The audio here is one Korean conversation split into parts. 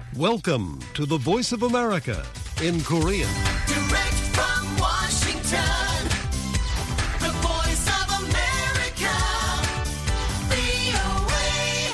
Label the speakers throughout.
Speaker 1: Welcome to the Voice of America in Korean.
Speaker 2: Direct from Washington, the Voice of America, VOA.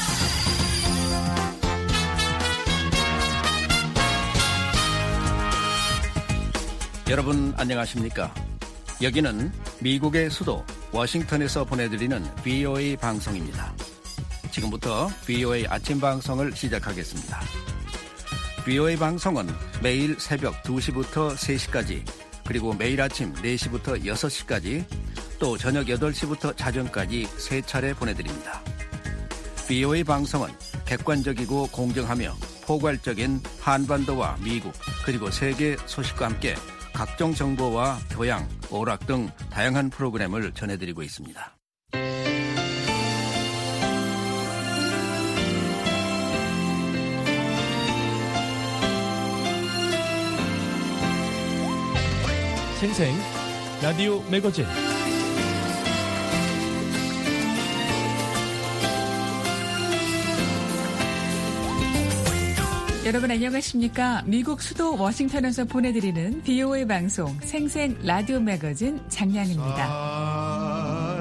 Speaker 3: 여러분 안녕하십니까? 여기는 미국의 수도 워싱턴에서 보내드리는 VOA 방송입니다. 지금부터 VOA 아침 방송을 시작하겠습니다. VOA 방송은 매일 새벽 2시부터 3시까지, 그리고 매일 아침 4시부터 6시까지, 또 저녁 8시부터 자정까지 3차례 보내드립니다. VOA 방송은 객관적이고 공정하며 포괄적인 한반도와 미국, 그리고 세계 소식과 함께 각종 정보와 교양, 오락 등 다양한 프로그램을 전해드리고 있습니다.
Speaker 4: 생생 라디오 매거진.
Speaker 5: 여러분 안녕하십니까? 미국 수도 워싱턴에서 보내드리는 VOA 방송 생생 라디오 매거진 장량입니다.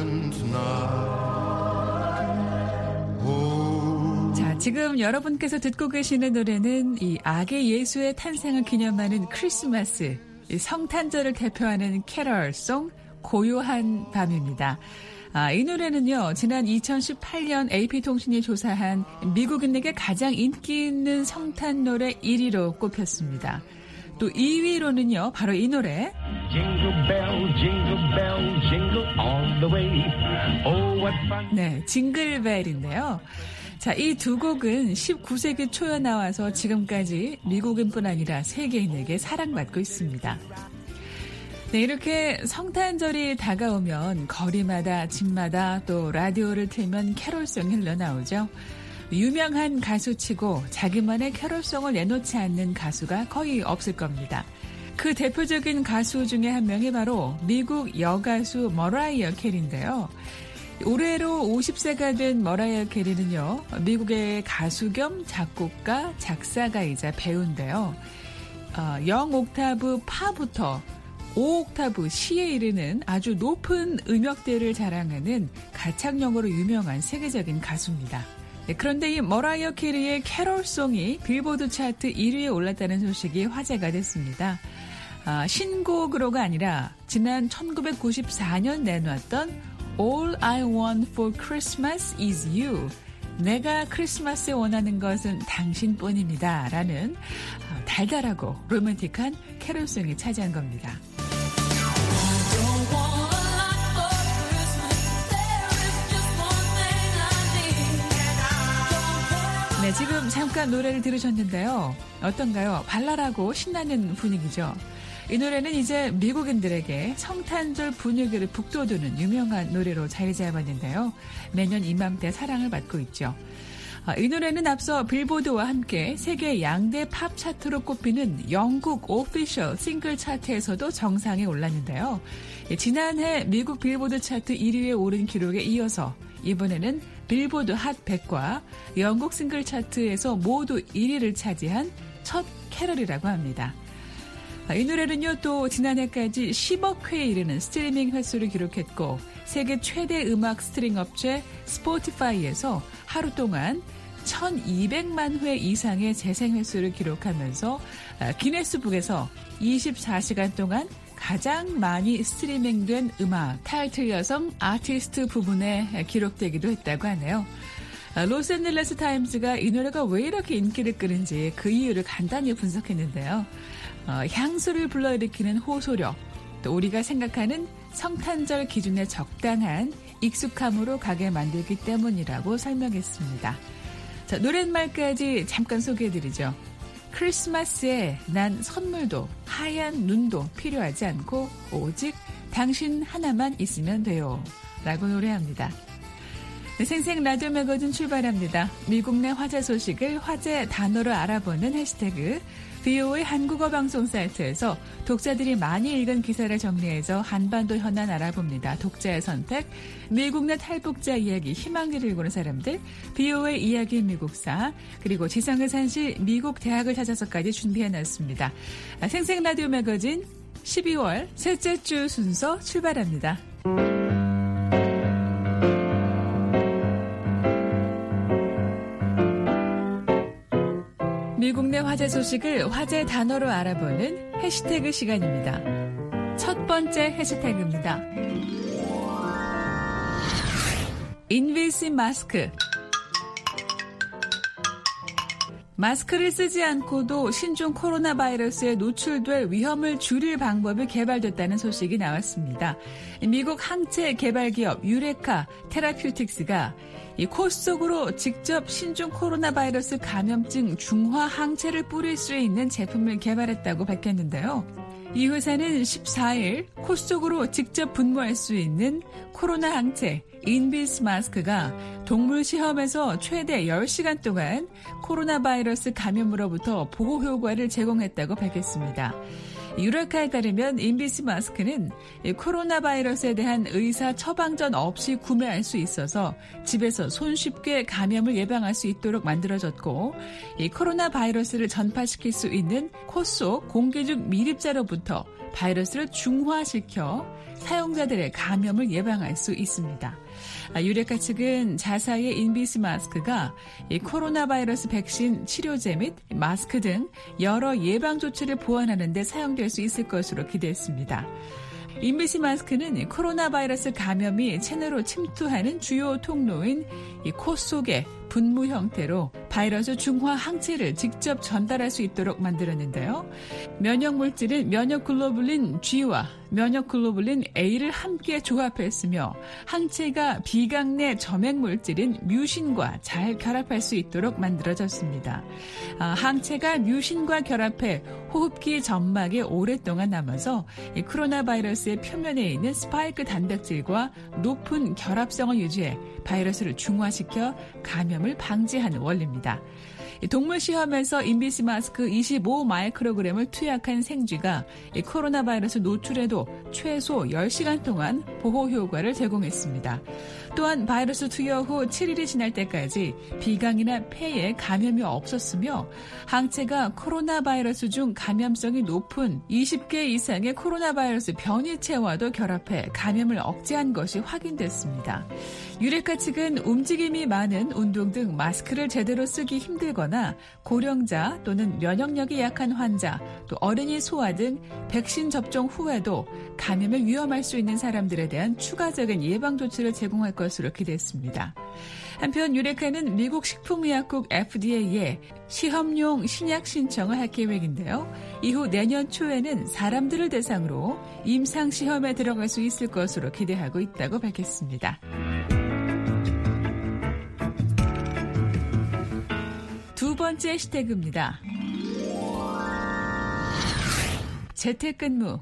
Speaker 5: 자, 지금 여러분께서 듣고 계시는 노래는 이 악의 예수의 탄생을 기념하는 크리스마스, 이 성탄절을 대표하는 캐럴송 고요한 밤입니다. 이 노래는요, 지난 2018년 AP통신이 조사한 미국인에게 가장 인기 있는 성탄 노래 1위로 꼽혔습니다. 또 2위로는요, 바로 이 노래. 네, 징글벨인데요. 자, 이 두 곡은 19세기 초에 나와서 지금까지 미국인뿐 아니라 세계인에게 사랑받고 있습니다. 네, 이렇게 성탄절이 다가오면 거리마다, 집마다 또 라디오를 틀면 캐롤송이 흘러나오죠. 유명한 가수치고 자기만의 캐롤송을 내놓지 않는 가수가 거의 없을 겁니다. 그 대표적인 가수 중에 한 명이 바로 미국 여가수 머라이어 캐리인데요. 올해로 50세가 된 머라이어 캐리는요, 미국의 가수 겸 작곡가, 작사가이자 배우인데요. 0옥타브 파부터 5옥타브 C에 이르는 아주 높은 음역대를 자랑하는 가창력으로 유명한 세계적인 가수입니다. 네, 그런데 이 머라이어 캐리의 캐롤송이 빌보드 차트 1위에 올랐다는 소식이 화제가 됐습니다. 신곡으로가 아니라 지난 1994년 내놨던 All I Want for Christmas is You. 내가 크리스마스에 원하는 것은 당신뿐입니다. 라는 달달하고 로맨틱한 캐롤송이 차지한 겁니다. 네, 지금 잠깐 노래를 들으셨는데요. 어떤가요? 발랄하고 신나는 분위기죠. 이 노래는 이제 미국인들에게 성탄절 분위기를 북돋우는 유명한 노래로 자리 잡았는데요. 매년 이맘때 사랑을 받고 있죠. 이 노래는 앞서 빌보드와 함께 세계 양대 팝 차트로 꼽히는 영국 오피셜 싱글 차트에서도 정상에 올랐는데요. 지난해 미국 빌보드 차트 1위에 오른 기록에 이어서 이번에는 빌보드 핫 100과 영국 싱글 차트에서 모두 1위를 차지한 첫 캐럴이라고 합니다. 이 노래는요, 또 지난해까지 10억 회에 이르는 스트리밍 횟수를 기록했고, 세계 최대 음악 스트리밍 업체 스포티파이에서 하루 동안 1200만 회 이상의 재생 횟수를 기록하면서 기네스북에서 24시간 동안 가장 많이 스트리밍된 음악 타이틀 여성 아티스트 부분에 기록되기도 했다고 하네요. 로스앤젤레스 타임스가 이 노래가 왜 이렇게 인기를 끄는지 그 이유를 간단히 분석했는데요. 향수를 불러일으키는 호소력, 또 우리가 생각하는 성탄절 기준에 적당한 익숙함으로 가게 만들기 때문이라고 설명했습니다. 자, 노랫말까지 잠깐 소개해드리죠. 크리스마스에 난 선물도 하얀 눈도 필요하지 않고 오직 당신 하나만 있으면 돼요. 라고 노래합니다. 네, 생생 라디오 매거진 출발합니다. 미국 내 화제 소식을 화제 단어로 알아보는 해시태그 VOA 한국어 방송 사이트에서 독자들이 많이 읽은 기사를 정리해서 한반도 현안 알아봅니다. 독자의 선택, 미국 내 탈북자 이야기, 희망기를 읽는 사람들, VOA 이야기 미국사, 그리고 지상의 산실 미국 대학을 찾아서까지 준비해놨습니다. 생생 라디오 매거진 12월 셋째 주 순서 출발합니다. 미국 내 화제 소식을 화제 단어로 알아보는 해시태그 시간입니다. 첫 번째 해시태그입니다. 인비시브 마스크. 마스크를 쓰지 않고도 신종 코로나 바이러스에 노출될 위험을 줄일 방법이 개발됐다는 소식이 나왔습니다. 미국 항체 개발 기업 유레카 테라퓨틱스가 이 코 속으로 직접 신종 코로나 바이러스 감염증 중화 항체를 뿌릴 수 있는 제품을 개발했다고 밝혔는데요. 이 회사는 14일 코 속으로 직접 분무할 수 있는 코로나 항체 인비시브 마스크가 동물 시험에서 최대 10시간 동안 코로나 바이러스 감염으로부터 보호 효과를 제공했다고 밝혔습니다. 유레카에 따르면 인비시브 마스크는 코로나 바이러스에 대한 의사 처방전 없이 구매할 수 있어서 집에서 손쉽게 감염을 예방할 수 있도록 만들어졌고, 이 코로나 바이러스를 전파시킬 수 있는 코 속 공기 중 미립자로부터 바이러스를 중화시켜 사용자들의 감염을 예방할 수 있습니다. 유레카 측은 자사의 인비시브 마스크가 이 코로나 바이러스 백신, 치료제 및 마스크 등 여러 예방 조치를 보완하는 데 사용될 수 있을 것으로 기대했습니다. 인비시브 마스크는 코로나 바이러스 감염이 체내로 침투하는 주요 통로인 이 코 속에 분무 형태로 바이러스 중화 항체를 직접 전달할 수 있도록 만들었는데요. 면역 물질은 면역 글로불린 G와 면역 글로불린 A를 함께 조합했으며 항체가 비강 내 점액 물질인 뮤신과 잘 결합할 수 있도록 만들어졌습니다. 항체가 뮤신과 결합해 호흡기 점막에 오랫동안 남아서 이 코로나 바이러스의 표면에 있는 스파이크 단백질과 높은 결합성을 유지해 바이러스를 중화시켜 감염을 방지하는 원리입니다. 동물 시험에서 인비시브 마스크 25 마이크로그램을 투약한 생쥐가 코로나 바이러스 노출에도 최소 10시간 동안 보호 효과를 제공했습니다. 또한 바이러스 투여 후 7일이 지날 때까지 비강이나 폐에 감염이 없었으며 항체가 코로나 바이러스 중 감염성이 높은 20개 이상의 코로나 바이러스 변이체와도 결합해 감염을 억제한 것이 확인됐습니다. 유레카 측은 움직임이 많은 운동 등 마스크를 제대로 쓰기 힘들거나 고령자 또는 면역력이 약한 환자, 또 어린이, 소아 등 백신 접종 후에도 감염에 위험할 수 있는 사람들에 대한 추가적인 예방 조치를 제공할 것으로 기대했습니다. 한편 유레카는 미국 식품의약국 FDA에 시험용 신약 신청을 할 계획인데요. 이후 내년 초에는 사람들을 대상으로 임상시험에 들어갈 수 있을 것으로 기대하고 있다고 밝혔습니다. 두 번째 해시태그입니다. 재택근무.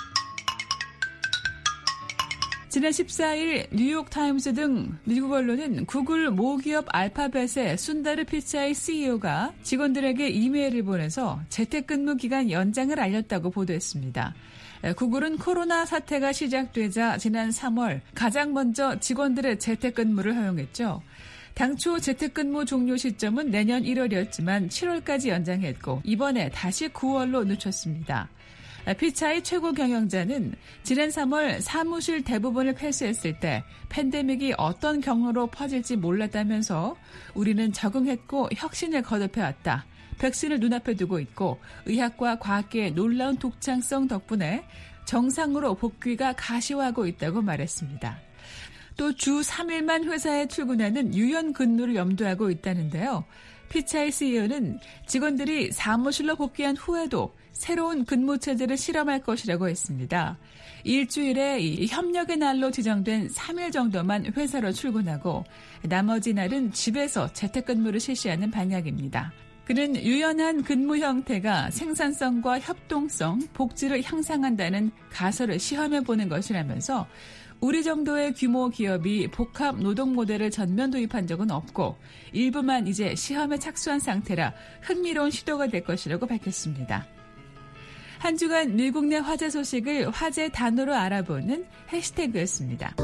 Speaker 5: 지난 14일 뉴욕타임스 등 미국 언론은 구글 모기업 알파벳의 순다르 피차이 CEO가 직원들에게 이메일을 보내서 재택근무 기간 연장을 알렸다고 보도했습니다. 구글은 코로나 사태가 시작되자 지난 3월 가장 먼저 직원들의 재택근무를 허용했죠. 당초 재택근무 종료 시점은 내년 1월이었지만 7월까지 연장했고 이번에 다시 9월로 늦췄습니다. 피차이 최고 경영자는 지난 3월 사무실 대부분을 폐쇄했을 때 팬데믹이 어떤 경로로 퍼질지 몰랐다면서 우리는 적응했고 혁신을 거듭해왔다. 백신을 눈앞에 두고 있고 의학과 과학계의 놀라운 독창성 덕분에 정상으로 복귀가 가시화하고 있다고 말했습니다. 또 주 3일만 회사에 출근하는 유연 근무를 염두하고 있다는데요. 피차이 CEO는 직원들이 사무실로 복귀한 후에도 새로운 근무 체제를 실험할 것이라고 했습니다. 일주일에 이 협력의 날로 지정된 3일 정도만 회사로 출근하고 나머지 날은 집에서 재택근무를 실시하는 방향입니다. 그는 유연한 근무 형태가 생산성과 협동성, 복지를 향상한다는 가설을 시험해보는 것이라면서 우리 정도의 규모 기업이 복합 노동 모델을 전면 도입한 적은 없고 일부만 이제 시험에 착수한 상태라 흥미로운 시도가 될 것이라고 밝혔습니다. 한 주간 미국 내 화제 소식을 화제 단어로 알아보는 해시태그였습니다.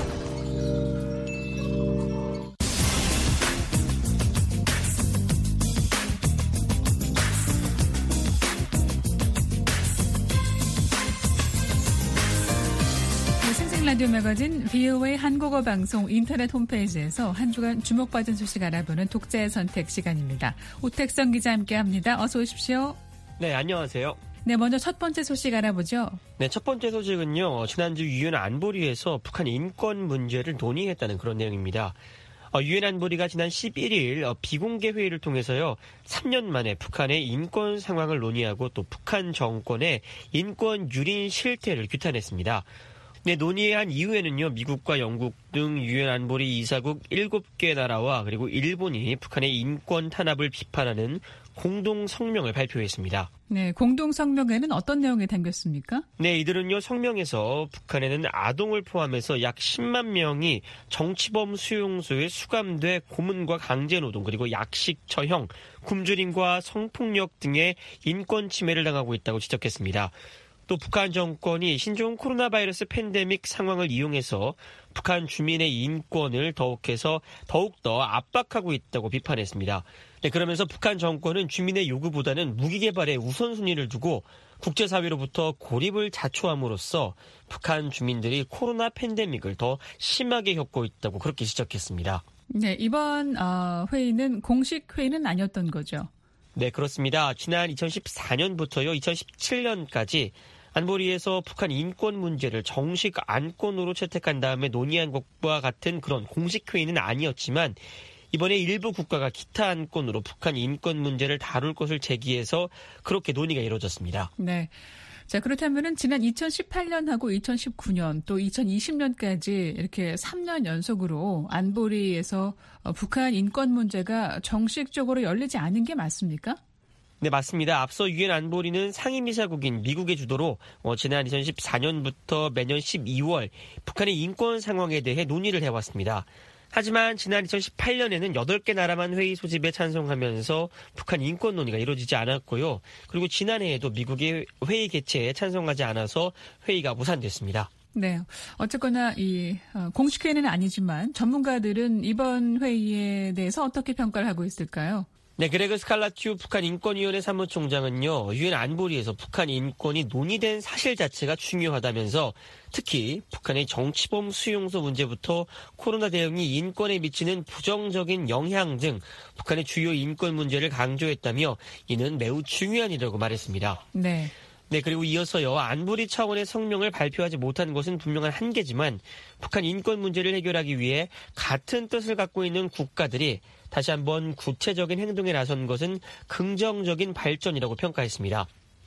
Speaker 5: 라디오 매거진 VOA 한국어 방송 인터넷 홈페이지에서 한 주간 주목받은 소식 알아보는 독자의 선택 시간입니다. 오택성 기자 함께합니다. 어서 오십시오.
Speaker 6: 네, 안녕하세요.
Speaker 5: 네, 먼저 첫 번째 소식 알아보죠.
Speaker 6: 네, 첫 번째 소식은요. 지난주 유엔 안보리에서 북한 인권 문제를 논의했다는 그런 내용입니다. 유엔 안보리가 지난 11일 비공개 회의를 통해서요. 3년 만에 북한의 인권 상황을 논의하고 또 북한 정권의 인권 유린 실태를 규탄했습니다. 네, 논의한 이후에는요, 미국과 영국 등 유엔 안보리 이사국 7개 나라와 그리고 일본이 북한의 인권 탄압을 비판하는 공동 성명을 발표했습니다.
Speaker 5: 네, 공동 성명에는 어떤 내용이 담겼습니까?
Speaker 6: 네, 이들은요, 성명에서 북한에는 아동을 포함해서 약 10만 명이 정치범 수용소에 수감돼 고문과 강제노동 그리고 약식 처형, 굶주림과 성폭력 등의 인권 침해를 당하고 있다고 지적했습니다. 또 북한 정권이 신종 코로나 바이러스 팬데믹 상황을 이용해서 북한 주민의 인권을 더욱더 압박하고 있다고 비판했습니다. 네, 그러면서 북한 정권은 주민의 요구보다는 무기 개발에 우선순위를 두고 국제사회로부터 고립을 자초함으로써 북한 주민들이 코로나 팬데믹을 더 심하게 겪고 있다고 그렇게 지적했습니다.
Speaker 5: 네, 이번 회의는 공식 회의는 아니었던 거죠?
Speaker 6: 네, 그렇습니다. 지난 2014년부터요, 2017년까지 안보리에서 북한 인권 문제를 정식 안건으로 채택한 다음에 논의한 것과 같은 그런 공식 회의는 아니었지만 이번에 일부 국가가 기타 안건으로 북한 인권 문제를 다룰 것을 제기해서 그렇게 논의가 이루어졌습니다.
Speaker 5: 네. 자, 그렇다면은 지난 2018년하고 2019년 또 2020년까지 이렇게 3년 연속으로 안보리에서 북한 인권 문제가 정식적으로 열리지 않은 게 맞습니까?
Speaker 6: 네, 맞습니다. 앞서 유엔 안보리는 상임이사국인 미국의 주도로 지난 2014년부터 매년 12월 북한의 인권 상황에 대해 논의를 해왔습니다. 하지만 지난 2018년에는 8개 나라만 회의 소집에 찬성하면서 북한 인권 논의가 이루어지지 않았고요. 그리고 지난해에도 미국이 회의 개최에 찬성하지 않아서 회의가 무산됐습니다.
Speaker 5: 네. 어쨌거나 공식 회의는 아니지만 전문가들은 이번 회의에 대해서 어떻게 평가를 하고 있을까요?
Speaker 6: 네, 그레그 스칼라튜 북한 인권위원회 사무총장은요, 유엔 안보리에서 북한 인권이 논의된 사실 자체가 중요하다면서 특히 북한의 정치범 수용소 문제부터 코로나 대응이 인권에 미치는 부정적인 영향 등 북한의 주요 인권 문제를 강조했다며 이는 매우 중요한 일이라고 말했습니다.
Speaker 5: 네.
Speaker 6: 네, 그리고 이어서요, 안보리 차원의 성명을 발표하지 못한 것은 분명한 한계지만 북한 인권 문제를 해결하기 위해 같은 뜻을 갖고 있는 국가들이 다시 한번 구체적인 행동에 나선 것은 긍정적인 발전이라고 평가했습니다.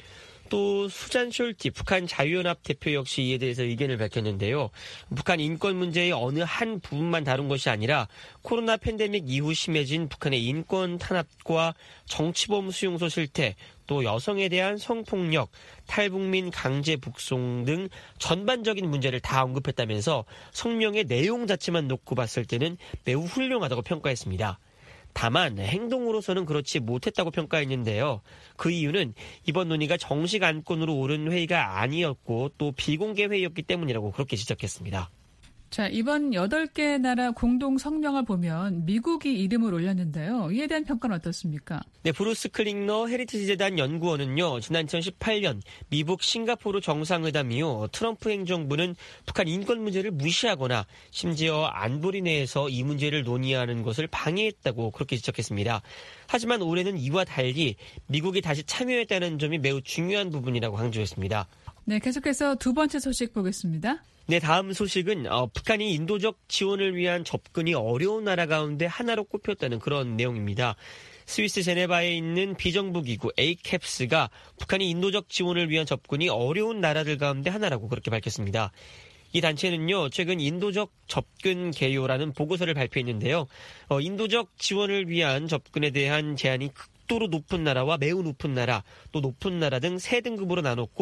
Speaker 6: 또 수잔 숄티 북한 자유연합 대표 역시 이에 대해서 의견을 밝혔는데요. 북한 인권 문제의 어느 한 부분만 다룬 것이 아니라 코로나 팬데믹 이후 심해진 북한의 인권 탄압과 정치범 수용소 실태, 또 여성에 대한 성폭력, 탈북민 강제 북송 등 전반적인 문제를 다 언급했다면서 성명의 내용 자체만 놓고 봤을 때는 매우 훌륭하다고 평가했습니다. 다만 행동으로서는 그렇지 못했다고 평가했는데요. 그 이유는 이번 논의가 정식 안건으로 오른 회의가 아니었고 또 비공개 회의였기 때문이라고 그렇게 지적했습니다.
Speaker 5: 자, 이번 8개 나라 공동 성명을 보면 미국이 이름을 올렸는데요. 이에 대한 평가는 어떻습니까?
Speaker 6: 네, 브루스 클링너 헤리티지 재단 연구원은요. 지난 2018년 미국 싱가포르 정상회담 이후 트럼프 행정부는 북한 인권 문제를 무시하거나 심지어 안보리 내에서 이 문제를 논의하는 것을 방해했다고 그렇게 지적했습니다. 하지만 올해는 이와 달리 미국이 다시 참여했다는 점이 매우 중요한 부분이라고 강조했습니다.
Speaker 5: 네, 계속해서 두 번째 소식 보겠습니다.
Speaker 6: 네, 다음 소식은 북한이 인도적 지원을 위한 접근이 어려운 나라 가운데 하나로 꼽혔다는 그런 내용입니다. 스위스 제네바에 있는 비정부기구 ACAPS가 북한이 인도적 지원을 위한 접근이 어려운 나라들 가운데 하나라고 그렇게 밝혔습니다. 이 단체는요, 최근 인도적 접근 개요라는 보고서를 발표했는데요. 인도적 지원을 위한 접근에 대한 제한이 극도로 높은 나라와 매우 높은 나라, 또 높은 나라 등 3등급으로 나눴고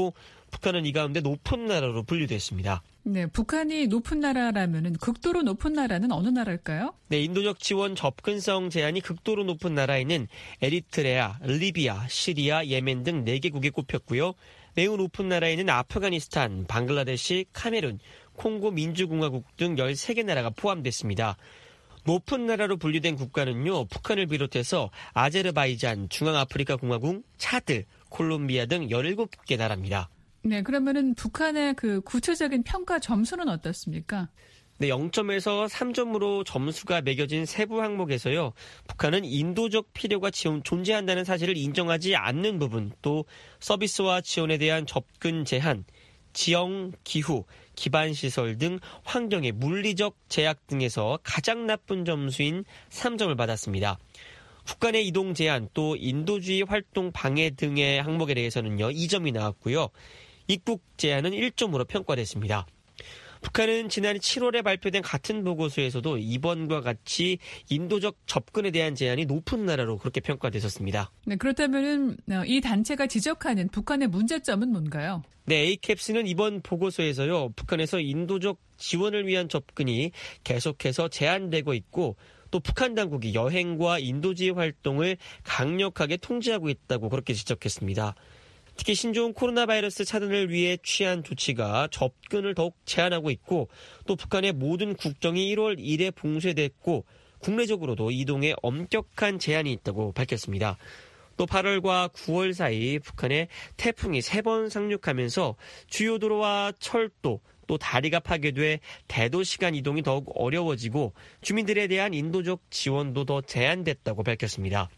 Speaker 6: 북한은 이 가운데 높은 나라로 분류됐습니다.
Speaker 5: 네, 북한이 높은 나라라면은 극도로 높은 나라는 어느 나라일까요?
Speaker 6: 네, 인도적 지원 접근성 제한이 극도로 높은 나라에는 에리트레아, 리비아, 시리아, 예멘 등 4개국이 꼽혔고요. 매우 높은 나라에는 아프가니스탄, 방글라데시, 카메룬, 콩고 민주공화국 등 13개 나라가 포함됐습니다. 높은 나라로 분류된 국가는요, 북한을 비롯해서 아제르바이잔, 중앙아프리카 공화국, 차드, 콜롬비아 등 17개 나라입니다.
Speaker 5: 네, 그러면은 북한의 그 구체적인 평가 점수는 어떻습니까?
Speaker 6: 네, 0점에서 3점으로 점수가 매겨진 세부 항목에서요, 북한은 인도적 필요가 존재한다는 사실을 인정하지 않는 부분, 또 서비스와 지원에 대한 접근 제한, 지형, 기후, 기반시설 등 환경의 물리적 제약 등에서 가장 나쁜 점수인 3점을 받았습니다. 국가 내 이동 제한, 또 인도주의 활동 방해 등의 항목에 대해서는요, 2점이 나왔고요. 입국 제한은 1점으로 평가됐습니다. 북한은 지난 7월에 발표된 같은 보고서에서도 이번과 같이 인도적 접근에 대한 제한이 높은 나라로 그렇게 평가됐었습니다.
Speaker 5: 네, 그렇다면은 이 단체가 지적하는 북한의 문제점은 뭔가요?
Speaker 6: 네, ACAPS는 이번 보고서에서요, 북한에서 인도적 지원을 위한 접근이 계속해서 제한되고 있고, 또 북한 당국이 여행과 인도주의 활동을 강력하게 통제하고 있다고 그렇게 지적했습니다. 특히 신종 코로나 바이러스 차단을 위해 취한 조치가 접근을 더욱 제한하고 있고, 또 북한의 모든 국정이 1월 1일에 봉쇄됐고, 국내적으로도 이동에 엄격한 제한이 있다고 밝혔습니다. 또 8월과 9월 사이 북한에 태풍이 3번 상륙하면서 주요 도로와 철도, 또 다리가 파괴돼 대도시간 이동이 더욱 어려워지고 주민들에 대한 인도적 지원도 더 제한됐다고 밝혔습니다.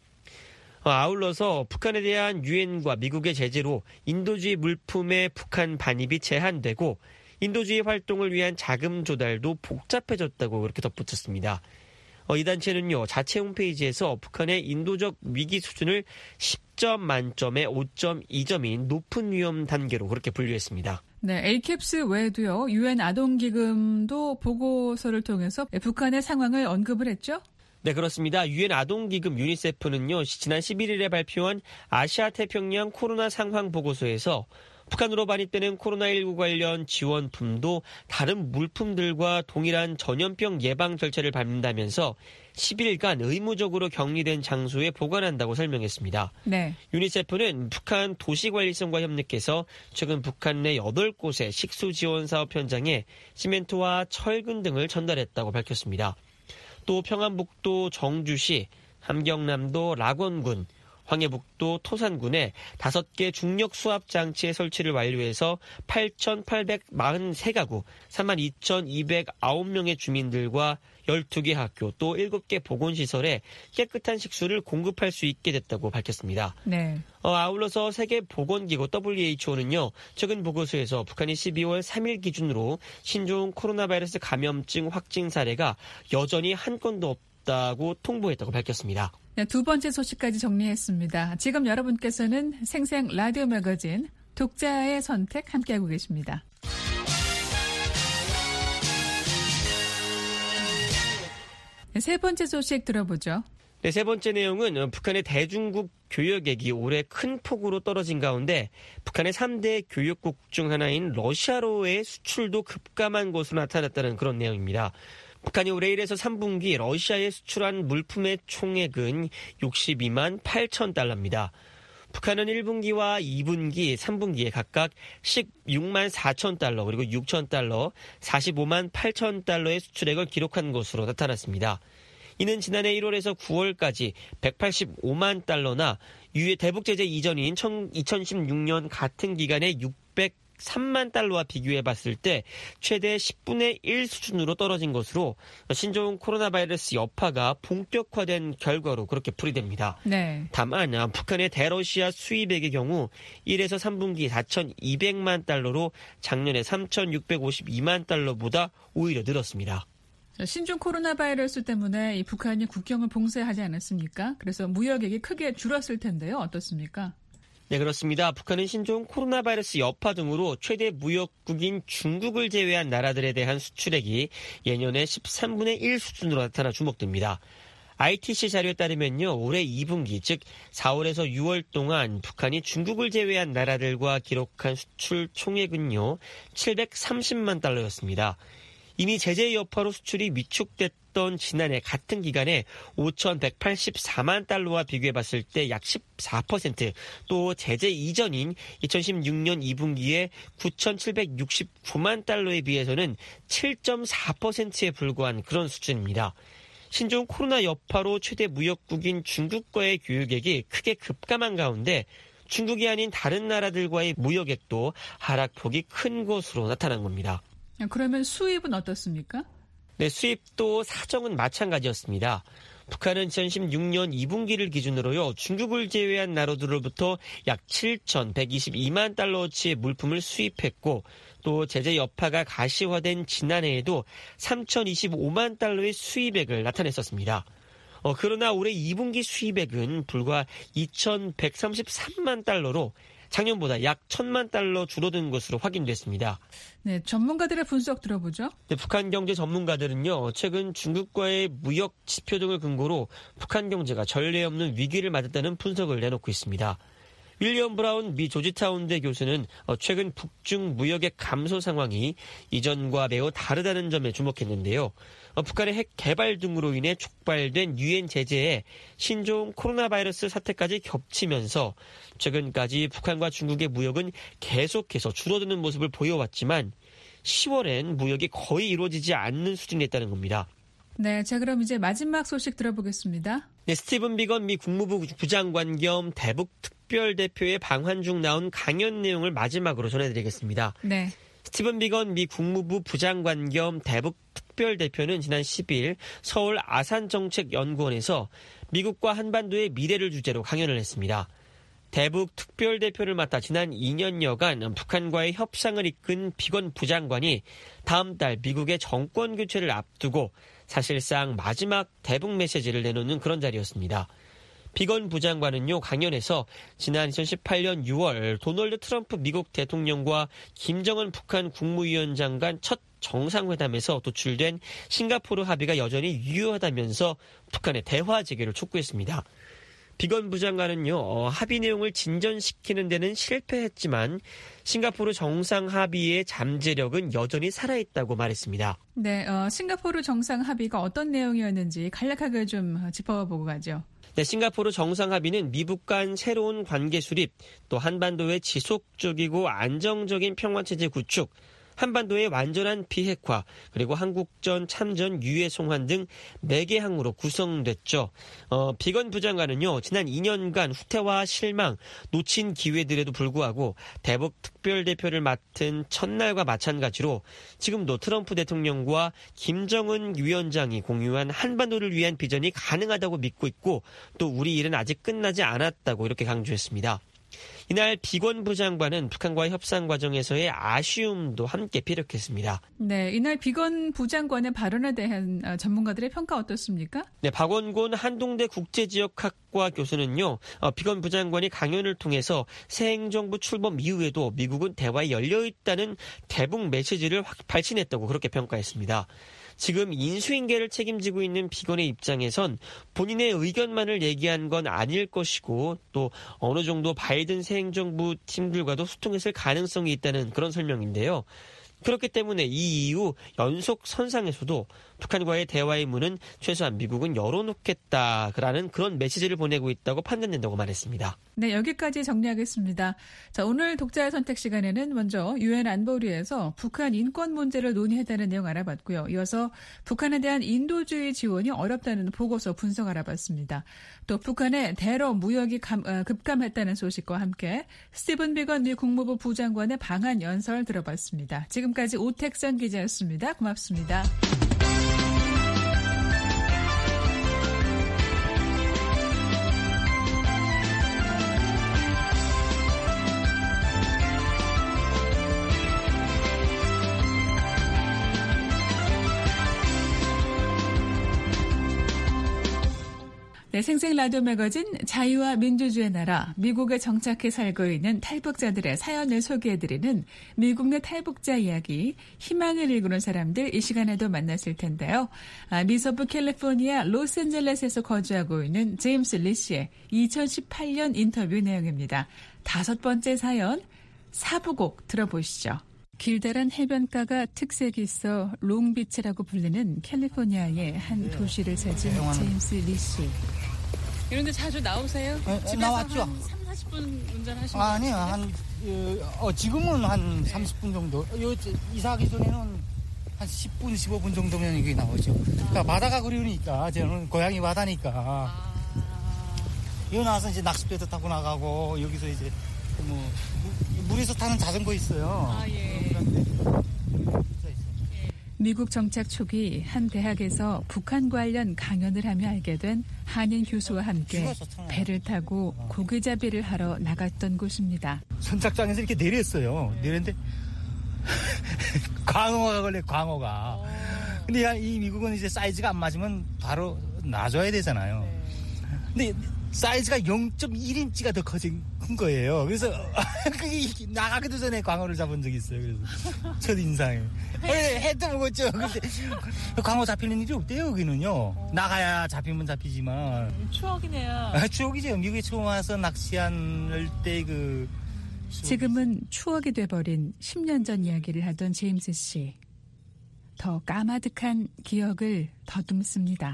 Speaker 6: 아울러서 북한에 대한 유엔과 미국의 제재로 인도주의 물품의 북한 반입이 제한되고 인도주의 활동을 위한 자금 조달도 복잡해졌다고 그렇게 덧붙였습니다. 이 단체는요, 자체 홈페이지에서 북한의 인도적 위기 수준을 10점 만점에 5.2점인 높은 위험 단계로 그렇게 분류했습니다.
Speaker 5: 네, ACAPS 외에도요, 유엔 아동기금도 보고서를 통해서 북한의 상황을 언급을 했죠?
Speaker 6: 네, 그렇습니다. 유엔 아동기금 유니세프는요, 지난 11일에 발표한 아시아 태평양 코로나 상황 보고서에서 북한으로 반입되는 코로나19 관련 지원품도 다른 물품들과 동일한 전염병 예방 절차를 밟는다면서 10일간 의무적으로 격리된 장소에 보관한다고 설명했습니다.
Speaker 5: 네.
Speaker 6: 유니세프는 북한 도시관리청과 협력해서 최근 북한 내 8곳의 식수 지원 사업 현장에 시멘트와 철근 등을 전달했다고 밝혔습니다. 또 평안북도 정주시, 함경남도 락원군, 황해북도 토산군에 5개 중력 수압 장치의 설치를 완료해서 8,843가구, 32,209명의 주민들과 12개 학교, 또 7개 보건시설에 깨끗한 식수를 공급할 수 있게 됐다고 밝혔습니다.
Speaker 5: 네.
Speaker 6: 아울러서 세계보건기구 WHO는요, 최근 보고서에서 북한이 12월 3일 기준으로 신종 코로나 바이러스 감염증 확진 사례가 여전히 한 건도 없다고 통보했다고 밝혔습니다.
Speaker 5: 네, 두 번째 소식까지 정리했습니다. 지금 여러분께서는 생생 라디오 매거진 독자의 선택 함께하고 계십니다. 네, 세 번째 소식 들어보죠.
Speaker 6: 네, 세 번째 내용은 북한의 대중국 교역액이 올해 큰 폭으로 떨어진 가운데 북한의 3대 교역국 중 하나인 러시아로의 수출도 급감한 것으로 나타났다는 그런 내용입니다. 북한이 올해 1에서 3분기 러시아에 수출한 물품의 총액은 62만 8천 달러입니다. 북한은 1분기와 2분기, 3분기에 각각 16만 4천 달러 그리고 6천 달러, 45만 8천 달러의 수출액을 기록한 것으로 나타났습니다. 이는 지난해 1월에서 9월까지 185만 달러나 유해 대북 제재 이전인 2016년 같은 기간에 603만 달러와 비교해 봤을 때 최대 10분의 1 수준으로 떨어진 것으로 신종 코로나 바이러스 여파가 본격화된 결과로 그렇게 풀이됩니다.
Speaker 5: 네.
Speaker 6: 다만 북한의 대러시아 수입액의 경우 1에서 3분기 4,200만 달러로 작년에 3,652만 달러보다 오히려 늘었습니다.
Speaker 5: 신종 코로나 바이러스 때문에 이 북한이 국경을 봉쇄하지 않았습니까? 그래서 무역액이 크게 줄었을 텐데요. 어떻습니까?
Speaker 6: 네, 그렇습니다. 북한은 신종 코로나 바이러스 여파 등으로 최대 무역국인 중국을 제외한 나라들에 대한 수출액이 예년의 13분의 1 수준으로 나타나 주목됩니다. ITC 자료에 따르면요, 올해 2분기, 즉 4월에서 6월 동안 북한이 중국을 제외한 나라들과 기록한 수출 총액은요, 730만 달러였습니다. 이미 제재 여파로 수출이 위축됐던 지난해 같은 기간에 5,184만 달러와 비교해봤을 때 약 14%, 또 제재 이전인 2016년 2분기에 9,769만 달러에 비해서는 7.4%에 불과한 그런 수준입니다. 신종 코로나 여파로 최대 무역국인 중국과의 교역액이 크게 급감한 가운데 중국이 아닌 다른 나라들과의 무역액도 하락폭이 큰 것으로 나타난 겁니다.
Speaker 5: 그러면 수입은 어떻습니까?
Speaker 6: 네, 수입도 사정은 마찬가지였습니다. 북한은 2016년 2분기를 기준으로요, 중국을 제외한 나라들로부터 약 7,122만 달러어치의 물품을 수입했고, 또 제재 여파가 가시화된 지난해에도 3,025만 달러의 수입액을 나타냈었습니다. 그러나 올해 2분기 수입액은 불과 2,133만 달러로 작년보다 약 1,000만 달러 줄어든 것으로 확인됐습니다.
Speaker 5: 네, 전문가들의 분석 들어보죠.
Speaker 6: 네, 북한 경제 전문가들은요, 최근 중국과의 무역 지표 등을 근거로 북한 경제가 전례 없는 위기를 맞았다는 분석을 내놓고 있습니다. 윌리엄 브라운 미 조지타운대 교수는 최근 북중 무역의 감소 상황이 이전과 매우 다르다는 점에 주목했는데요. 북한의 핵 개발 등으로 인해 촉발된 유엔 제재에 신종 코로나 바이러스 사태까지 겹치면서 최근까지 북한과 중국의 무역은 계속해서 줄어드는 모습을 보여왔지만 10월엔 무역이 거의 이루어지지 않는 수준에 있다는 겁니다.
Speaker 5: 네, 자 그럼 이제 마지막 소식 들어보겠습니다.
Speaker 6: 네, 스티븐 비건 미 국무부 부장관 겸 대북 특별대표의 방한 중 나온 강연 내용을 마지막으로 전해드리겠습니다.
Speaker 5: 네.
Speaker 6: 스티븐 비건 미 국무부 부장관 겸 대북 특별대표는 지난 10일 서울 아산정책연구원에서 미국과 한반도의 미래를 주제로 강연을 했습니다. 대북 특별대표를 맡아 지난 2년여간 북한과의 협상을 이끈 비건 부장관이 다음 달 미국의 정권 교체를 앞두고 사실상 마지막 대북 메시지를 내놓는 그런 자리였습니다. 비건 부장관은요, 강연에서 지난 2018년 6월 도널드 트럼프 미국 대통령과 김정은 북한 국무위원장 간 첫 정상회담에서 도출된 싱가포르 합의가 여전히 유효하다면서 북한의 대화 재개를 촉구했습니다. 비건 부장관은요, 합의 내용을 진전시키는 데는 실패했지만 싱가포르 정상 합의의 잠재력은 여전히 살아있다고 말했습니다.
Speaker 5: 네, 싱가포르 정상 합의가 어떤 내용이었는지 간략하게 좀 짚어보고 가죠.
Speaker 6: 네, 싱가포르 정상 합의는 미북 간 새로운 관계 수립, 또 한반도의 지속적이고 안정적인 평화체제 구축, 한반도의 완전한 비핵화, 그리고 한국전, 참전, 유해 송환 등 4개 항으로 구성됐죠. 비건 부장관은요, 지난 2년간 후퇴와 실망, 놓친 기회들에도 불구하고 대북 특별대표를 맡은 첫날과 마찬가지로 지금도 트럼프 대통령과 김정은 위원장이 공유한 한반도를 위한 비전이 가능하다고 믿고 있고, 또 우리 일은 아직 끝나지 않았다고 이렇게 강조했습니다. 이날 비건 부장관은 북한과의 협상 과정에서의 아쉬움도 함께 피력했습니다.
Speaker 5: 네, 이날 비건 부장관의 발언에 대한 전문가들의 평가 어떻습니까?
Speaker 6: 네, 박원곤 한동대 국제지역학과 교수는요, 비건 부장관이 강연을 통해서 새 행정부 출범 이후에도 미국은 대화에 열려있다는 대북 메시지를 발신했다고 그렇게 평가했습니다. 지금 인수인계를 책임지고 있는 비건의 입장에선 본인의 의견만을 얘기한 건 아닐 것이고, 또 어느 정도 바이든 새 행정부 팀들과도 소통했을 가능성이 있다는 그런 설명인데요. 그렇기 때문에 이 이후 연속 선상에서도 북한과의 대화의 문은 최소한 미국은 열어놓겠다라는 그런 메시지를 보내고 있다고 판단된다고 말했습니다.
Speaker 5: 네, 여기까지 정리하겠습니다. 자, 오늘 독자의 선택 시간에는 먼저 유엔 안보리에서 북한 인권 문제를 논의했다는 내용 알아봤고요. 이어서 북한에 대한 인도주의 지원이 어렵다는 보고서 분석 알아봤습니다. 또 북한의 대러 무역이 급감했다는 소식과 함께 스티븐 비건 미 국무부 부장관의 방한 연설 들어봤습니다. 지금까지 오택선 기자였습니다. 고맙습니다. 네, 생생 라디오 매거진 자유와 민주주의 나라 미국에 정착해 살고 있는 탈북자들의 사연을 소개해드리는 미국 내 탈북자 이야기 희망을 일구는 사람들 이 시간에도 만났을 텐데요. 미서부 캘리포니아 로스앤젤레스에서 거주하고 있는 제임스 리 씨의 2018년 인터뷰 내용입니다. 5번째 사연 사부곡 들어보시죠. 길다란 해변가가 특색이 있어 롱비치라고 불리는 캘리포니아의 한 도시를 찾은 제임스 리 씨. 이런 데 자주 나오세요? 집에서
Speaker 7: 나왔죠.
Speaker 5: 한 3-40분 운전하시면
Speaker 7: 아니요. 지금은 한 30분 정도. 이사하기 전에는 한 10분, 15분 정도면 이게 나오죠. 그러니까 바다가 그리우니까 저는 고향이 바다니까. 여기 나와서 이제 낚싯배도 타고 나가고 여기서 이제 물에서 타는 자전거 있어요.
Speaker 5: 미국 정착 초기 한 대학에서 북한 관련 강연을 하며 알게 된 한인 교수와 함께 배를 타고 고기잡이를 하러 나갔던 곳입니다.
Speaker 7: 선착장에서 이렇게 내렸어요. 내렸는데 광어가 걸려, 광어가. 근데 이 미국은 이제 사이즈가 안 맞으면 바로 놔줘야 되잖아요. 근데 사이즈가 0.1인치가 더 큰 거예요. 그래서 그게 나가기도 전에 광어를 잡은 적이 있어요. 그래서 첫 인상에 해도 먹었죠. 근데 광어 잡히는 일이 없대요. 여기는요. 나가야 잡히면 잡히지만
Speaker 5: 추억이네요.
Speaker 7: 추억이죠. 미국에 처음 와서 낚시할 때
Speaker 5: 지금은 추억이 돼버린 10년 전 이야기를 하던 제임스 씨. 더 까마득한 기억을 더듬습니다.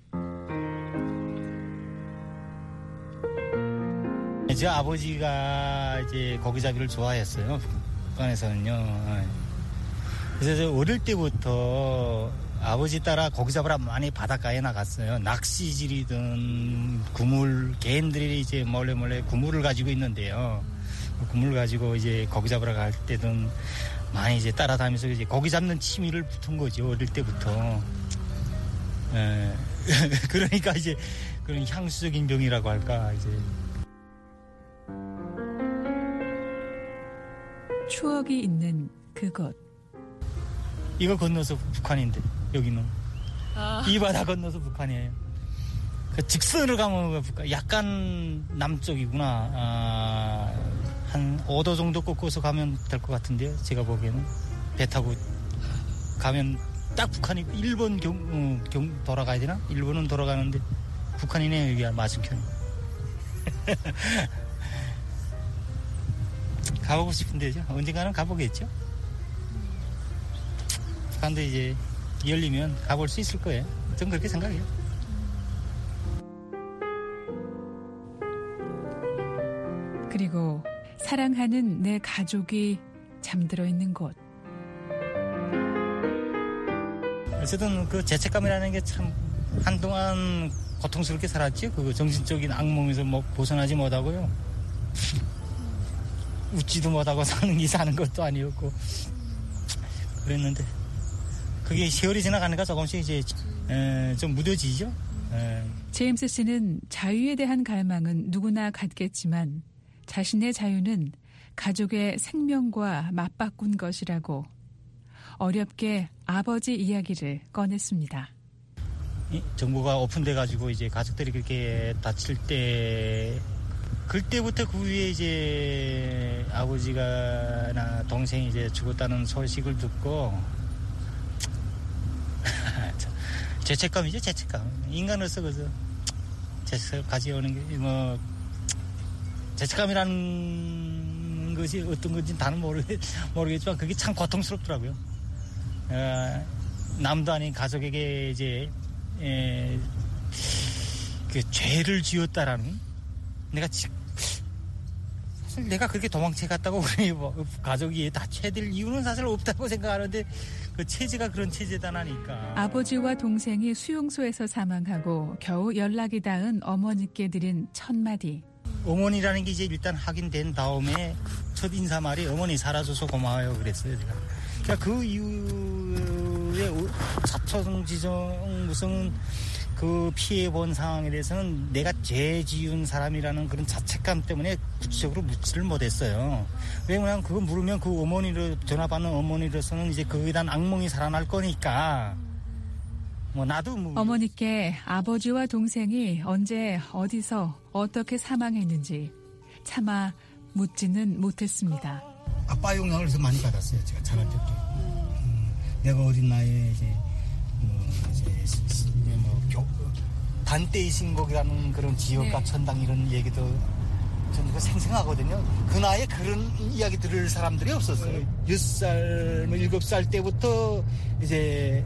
Speaker 7: 제 아버지가 이제 고기잡이를 좋아했어요. 북한에서는요. 그래서 어릴 때부터 아버지 따라 고기 잡으러 많이 바닷가에 나갔어요. 낚시질이든 개인들이 이제 몰래 구물을 가지고 있는데요. 구물을 가지고 이제 고기 잡으러 갈 때든 많이 이제 따라다니면서 이제 고기 잡는 취미를 붙은 거죠. 어릴 때부터. 그러니까 이제 그런 향수적인 병이라고 할까 이제.
Speaker 5: 추억이 있는 그곳.
Speaker 7: 이거 건너서 북한인데 여기는 이 바다 건너서 북한이에요. 그 직선으로 가면 북한. 약간 남쪽이구나. 한 5도 정도 꺾어서 가면 될 것 같은데요. 제가 보기에는 배 타고 가면 딱 북한이고 일본 경 돌아가야 되나? 일본은 돌아가는데 북한이네요. 여기 맞은편. 가보고 싶은데죠. 언젠가는 가보겠죠. 북한도 이제 열리면 가볼 수 있을 거예요. 전 그렇게 생각해요.
Speaker 5: 그리고 사랑하는 내 가족이 잠들어 있는 곳.
Speaker 7: 어쨌든 그 죄책감이라는 게 참 한동안 고통스럽게 살았죠. 그 정신적인 악몽에서 벗어나지 못하고요. 웃지도 못하고 사는 것도 아니었고 그랬는데 그게 세월이 지나가니까 조금씩 이제 좀 무뎌지죠.
Speaker 5: 제임스 씨는 자유에 대한 갈망은 누구나 갖겠지만 자신의 자유는 가족의 생명과 맞바꾼 것이라고 어렵게 아버지 이야기를 꺼냈습니다.
Speaker 7: 정부가 오픈돼가지고 이제 가족들이 그렇게 다칠 때 그때부터 그 위에 이제 아버지가 나 동생이 이제 죽었다는 소식을 듣고 죄책감이죠. 죄책감. 인간으로서 그래서 죄책감 가져오는 게 죄책감이라는 것이 어떤 건지 다는 모르겠지만 그게 참 고통스럽더라고요. 남도 아닌 가족에게 이제 그 죄를 지었다라는 사실 내가 그렇게 도망쳐 갔다고 가족이 다쳐야될 이유는 사실 없다고 생각하는데 그 체제가 그런 체제다나니까.
Speaker 5: 아버지와 동생이 수용소에서 사망하고 겨우 연락이 닿은 어머니께 드린 첫 마디.
Speaker 7: 어머니라는 게 이제 일단 확인된 다음에 첫 인사말이 어머니 살아줘서 고마워요 그랬어요 제가. 그러니까 그 이후에 사촌지정 무슨 그 피해본 상황에 대해서는 내가 죄 지은 사람이라는 그런 자책감 때문에 구체적으로 묻지를 못했어요. 왜냐면 그거 물으면 그 어머니로 전화 받는 어머니로서는 이제 거기에 대한 악몽이 살아날 거니까 뭐 나도 뭐
Speaker 5: 어머니께 아버지와 동생이 언제 어디서 어떻게 사망했는지 차마 묻지는 못했습니다.
Speaker 7: 아빠 영향을 좀 많이 받았어요. 제가 자랄 때부터. 내가 어린 나이에 이제 반대의 신곡이라는 그런 지역과
Speaker 5: 네.
Speaker 7: 천당 이런 얘기도 좀 생생하거든요. 그 나이에 그런 이야기 들을 사람들이 없었어요. 6살, 7살 때부터 이제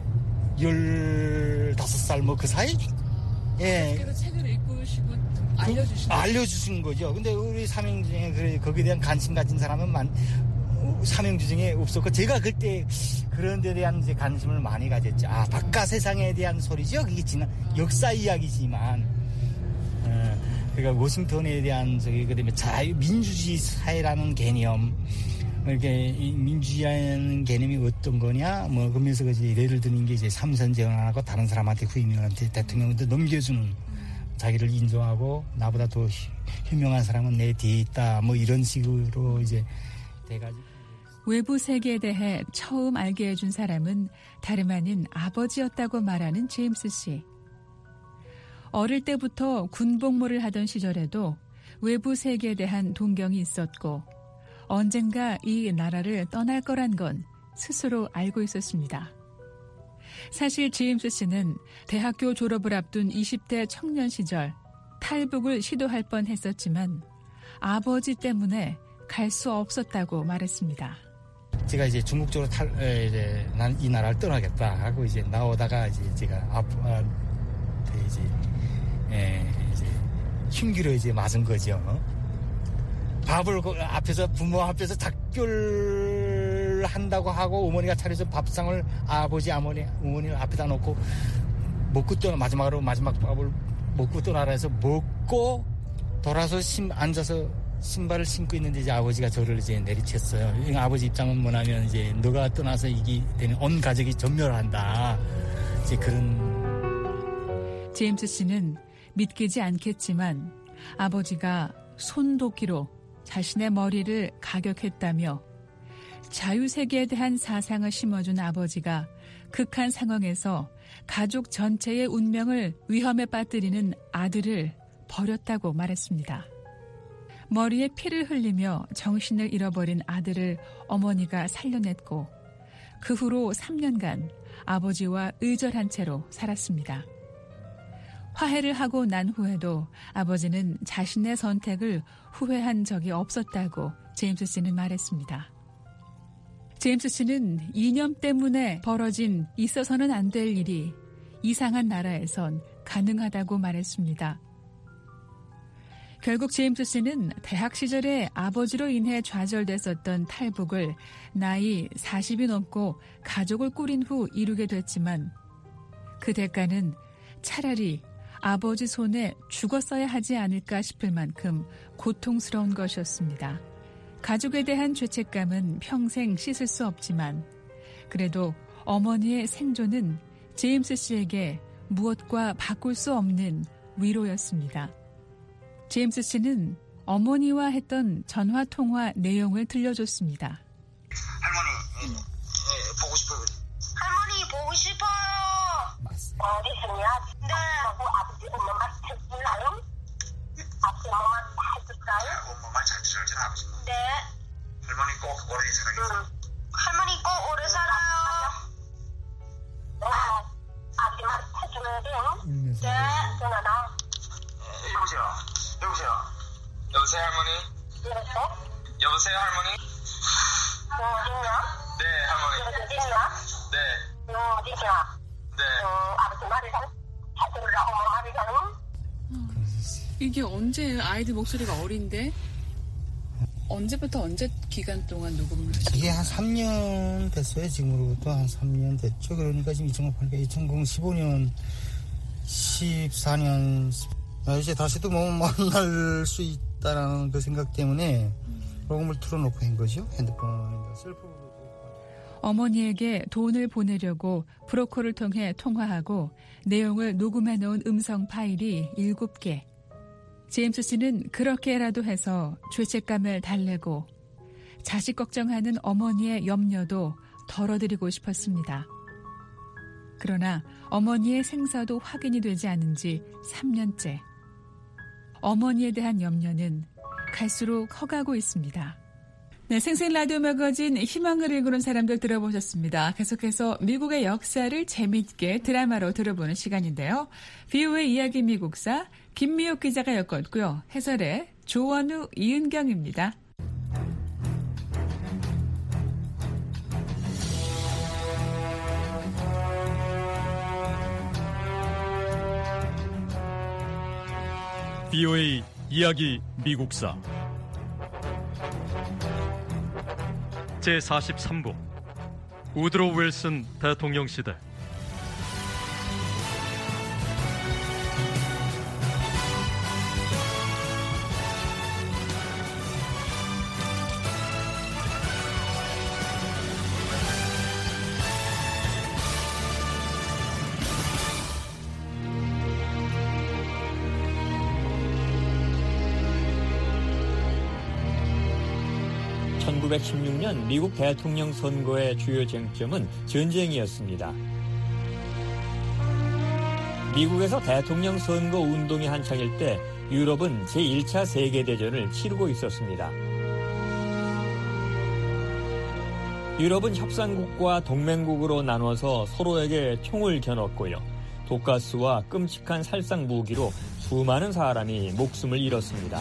Speaker 7: 15살 뭐 그 사이? 예.
Speaker 5: 그래서 책을 읽으시고
Speaker 7: 알려주신 거죠. 근데 우리 삼형주 중에 거기에 대한 관심 가진 사람은 삼형주 중에 없었고, 제가 그때 그런 데 대한 이제 관심을 많이 가졌죠. 바깥 세상에 대한 소리죠. 그게 지난 역사 이야기지만, 그러니까 워싱턴에 대한 그다음에 민주주의 사회라는 개념, 이렇게 민주주의라는 개념이 어떤 거냐, 뭐 그러면서 예를 드는 게 이제 삼선제언하고 다른 사람한테 후임한테 대통령한테 넘겨주는, 자기를 인정하고 나보다 더 현명한 사람은 내 뒤에 있다, 뭐 이런 식으로 이제 돼가지고.
Speaker 5: 외부 세계에 대해 처음 알게 해준 사람은 다름 아닌 아버지였다고 말하는 제임스 씨. 어릴 때부터 군복무를 하던 시절에도 외부 세계에 대한 동경이 있었고, 언젠가 이 나라를 떠날 거란 건 스스로 알고 있었습니다. 사실 제임스 씨는 대학교 졸업을 앞둔 20대 청년 시절 탈북을 시도할 뻔했었지만 아버지 때문에 갈 수 없었다고 말했습니다.
Speaker 7: 제가 이제 중국 쪽으로 이제 난 이 나라를 떠나겠다 하고 이제 나오다가 이제 제가 이제 흉기로 이제 맞은 거죠. 밥을 앞에서 부모 앞에서 작별 한다고 하고 어머니가 차려준 밥상을 어머니를 앞에다 놓고 먹고 떠나, 마지막 밥을 먹고 떠나라 해서 먹고 돌아서 앉아서 신발을 신고 있는데 이제 아버지가 저를 이제 내리쳤어요. 아버지 입장은 뭐냐면 이제 너가 떠나서 이게 되면 온 가족이 전멸한다. 이제 그런.
Speaker 5: 제임스 씨는 믿기지 않겠지만 아버지가 손도끼로 자신의 머리를 가격했다며, 자유세계에 대한 사상을 심어준 아버지가 극한 상황에서 가족 전체의 운명을 위험에 빠뜨리는 아들을 버렸다고 말했습니다. 머리에 피를 흘리며 정신을 잃어버린 아들을 어머니가 살려냈고, 그 후로 3년간 아버지와 의절한 채로 살았습니다. 화해를 하고 난 후에도 아버지는 자신의 선택을 후회한 적이 없었다고 제임스 씨는 말했습니다. 제임스 씨는 이념 때문에 벌어진 있어서는 안 될 일이 이상한 나라에선 가능하다고 말했습니다. 결국 제임스 씨는 대학 시절에 아버지로 인해 좌절됐었던 탈북을 나이 40이 넘고 가족을 꾸린 후 이루게 됐지만, 그 대가는 차라리 아버지 손에 죽었어야 하지 않을까 싶을 만큼 고통스러운 것이었습니다. 가족에 대한 죄책감은 평생 씻을 수 없지만, 그래도 어머니의 생존은 제임스 씨에게 무엇과 바꿀 수 없는 위로였습니다. 제임스 씨는 어머니와 했던 전화통화 내용을 들려줬습니다.
Speaker 8: 할머니, 보고 싶어요. 할머니 보고 싶어요. 어디 있냐? 네. 아버지 엄마만 해줄까요? 아버지 엄마만 해줄까요? 엄마만 잘 들어야지 아버지. 네. 할머니 꼭 오래 살아요. 할머니 꼭 오래 살아요. 아버지만 해줘야 돼요. 네. 전화나. 여보세요. 여보세요 할머니. 여보세요 할머니. 어디냐? 네 할머니. 어디냐? 네. 어디냐? 네. 아버지 말을 잘 들으라. 엄마 말을 잘.
Speaker 5: 이게 언제, 아이들 목소리가 어린데 언제부터 언제 기간 동안 녹음을 하셨어요?
Speaker 7: 이게 한 3년 됐어요. 지금으로부터 한 3년 됐죠. 그러니까 지금 2015년 14년 이제 다시 또 뭐 만날 수 있다라는 그 생각 때문에 녹음을 틀어놓고 한 거죠. 핸드폰 셀프로.
Speaker 5: 어머니에게 돈을 보내려고 브로커를 통해 통화하고 내용을 녹음해 놓은 음성 파일이 7개. 제임스 씨는 그렇게라도 해서 죄책감을 달래고 자식 걱정하는 어머니의 염려도 덜어드리고 싶었습니다. 그러나 어머니의 생사도 확인이 되지 않은 지 3년째. 어머니에 대한 염려는 갈수록 커가고 있습니다. 네, 생생 라디오 매거진 희망을 일구는 사람들 들어보셨습니다. 계속해서 미국의 역사를 재미있게 드라마로 들어보는 시간인데요. VOA 이야기 미국사 김미옥 기자가 엮었고요. 해설의 조원우, 이은경입니다.
Speaker 4: VOA 이야기 미국사 제43부 우드로 윌슨 대통령 시대.
Speaker 9: (1916년) 미국 대통령 선거의 주요 쟁점은 전쟁이었습니다. 미국에서 대통령 선거 운동이 한창일 때 유럽은 제1차 세계대전을 치르고 있었습니다. 유럽은 협상국과 동맹국으로 나눠서 서로에게 총을 겨눴고요. 독가스와 끔찍한 살상 무기로 수많은 사람이 목숨을 잃었습니다.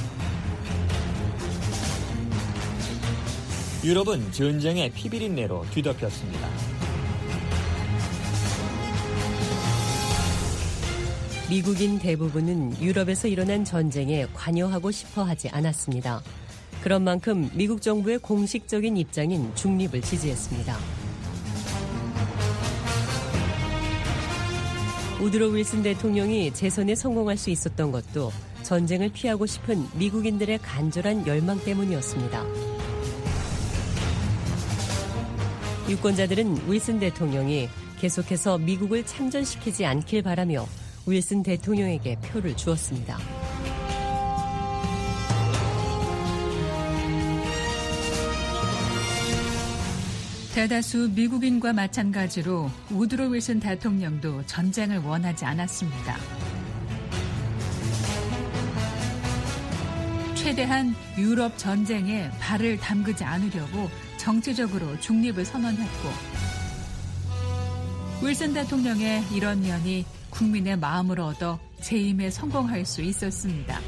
Speaker 9: 유럽은 전쟁의 피비린내로 뒤덮였습니다.
Speaker 10: 미국인 대부분은 유럽에서 일어난 전쟁에 관여하고 싶어 하지 않았습니다. 그런 만큼 미국 정부의 공식적인 입장인 중립을 지지했습니다. 우드로 윌슨 대통령이 재선에 성공할 수 있었던 것도 전쟁을 피하고 싶은 미국인들의 간절한 열망 때문이었습니다. 유권자들은 윌슨 대통령이 계속해서 미국을 참전시키지 않길 바라며 윌슨 대통령에게 표를 주었습니다.
Speaker 5: 대다수 미국인과 마찬가지로 우드로 윌슨 대통령도 전쟁을 원하지 않았습니다. 최대한 유럽 전쟁에 발을 담그지 않으려고 정치적으로 중립을 선언했고, 윌슨 대통령의 이런 면이 국민의 마음을 얻어 재임에 성공할 수 있었습니다.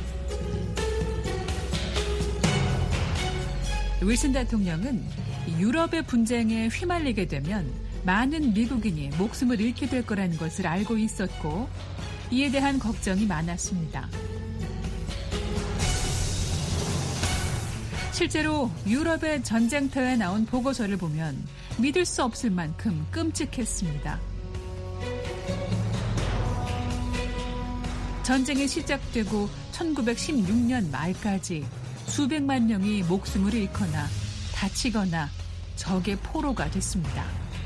Speaker 5: 윌슨 대통령은 유럽의 분쟁에 휘말리게 되면 많은 미국인이 목숨을 잃게 될 거라는 것을 알고 있었고, 이에 대한 걱정이 많았습니다. 실제로 유럽의 전쟁터에 나온 보고서를 보면 믿을 수 없을 만큼 끔찍했습니다. 전쟁이 시작되고 1916년 말까지 수백만 명이 목숨을 잃거나 다치거나 적의 포로가 됐습니다.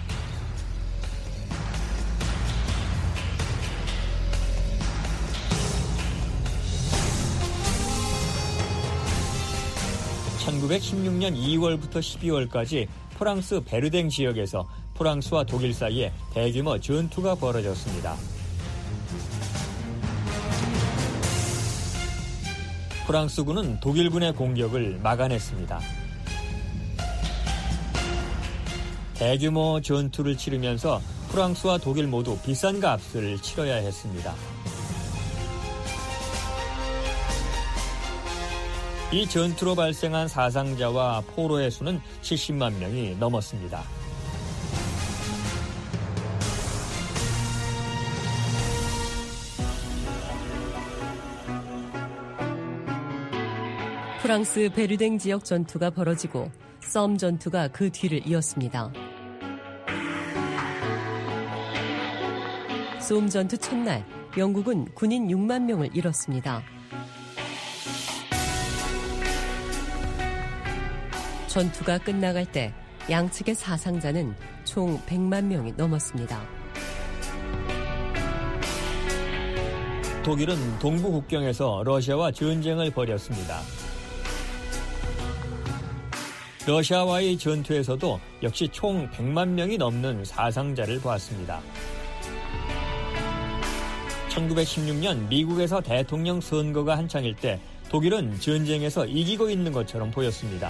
Speaker 9: (1916년 2월부터 12월까지) 프랑스 베르댕 지역에서 프랑스와 독일 사이에 대규모 전투가 벌어졌습니다. 프랑스군은 독일군의 공격을 막아냈습니다. 대규모 전투를 치르면서 프랑스와 독일 모두 비싼 값을 치러야 했습니다. 이 전투로 발생한 사상자와 포로의 수는 70만 명이 넘었습니다.
Speaker 10: 프랑스 베르댕 지역 전투가 벌어지고 썸 전투가 그 뒤를 이었습니다. 솜 전투 첫날, 영국은 군인 6만 명을 잃었습니다. 전투가 끝나갈 때 양측의 사상자는 총 100만 명이 넘었습니다.
Speaker 9: 독일은 동부 국경에서 러시아와 전쟁을 벌였습니다. 러시아와의 전투에서도 역시 총 100만 명이 넘는 사상자를 보았습니다. 1916년 미국에서 대통령 선거가 한창일 때 독일은 전쟁에서 이기고 있는 것처럼 보였습니다.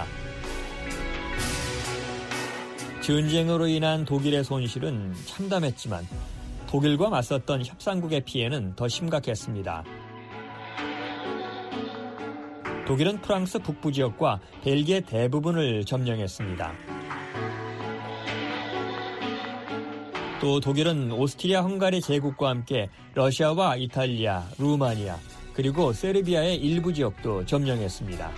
Speaker 9: 전쟁으로 인한 독일의 손실은 참담했지만 독일과 맞섰던 협상국의 피해는 더 심각했습니다. 독일은 프랑스 북부 지역과 벨기에 대부분을 점령했습니다. 또 독일은 오스트리아 헝가리 제국과 함께 러시아와 이탈리아, 루마니아, 그리고 세르비아의 일부 지역도 점령했습니다.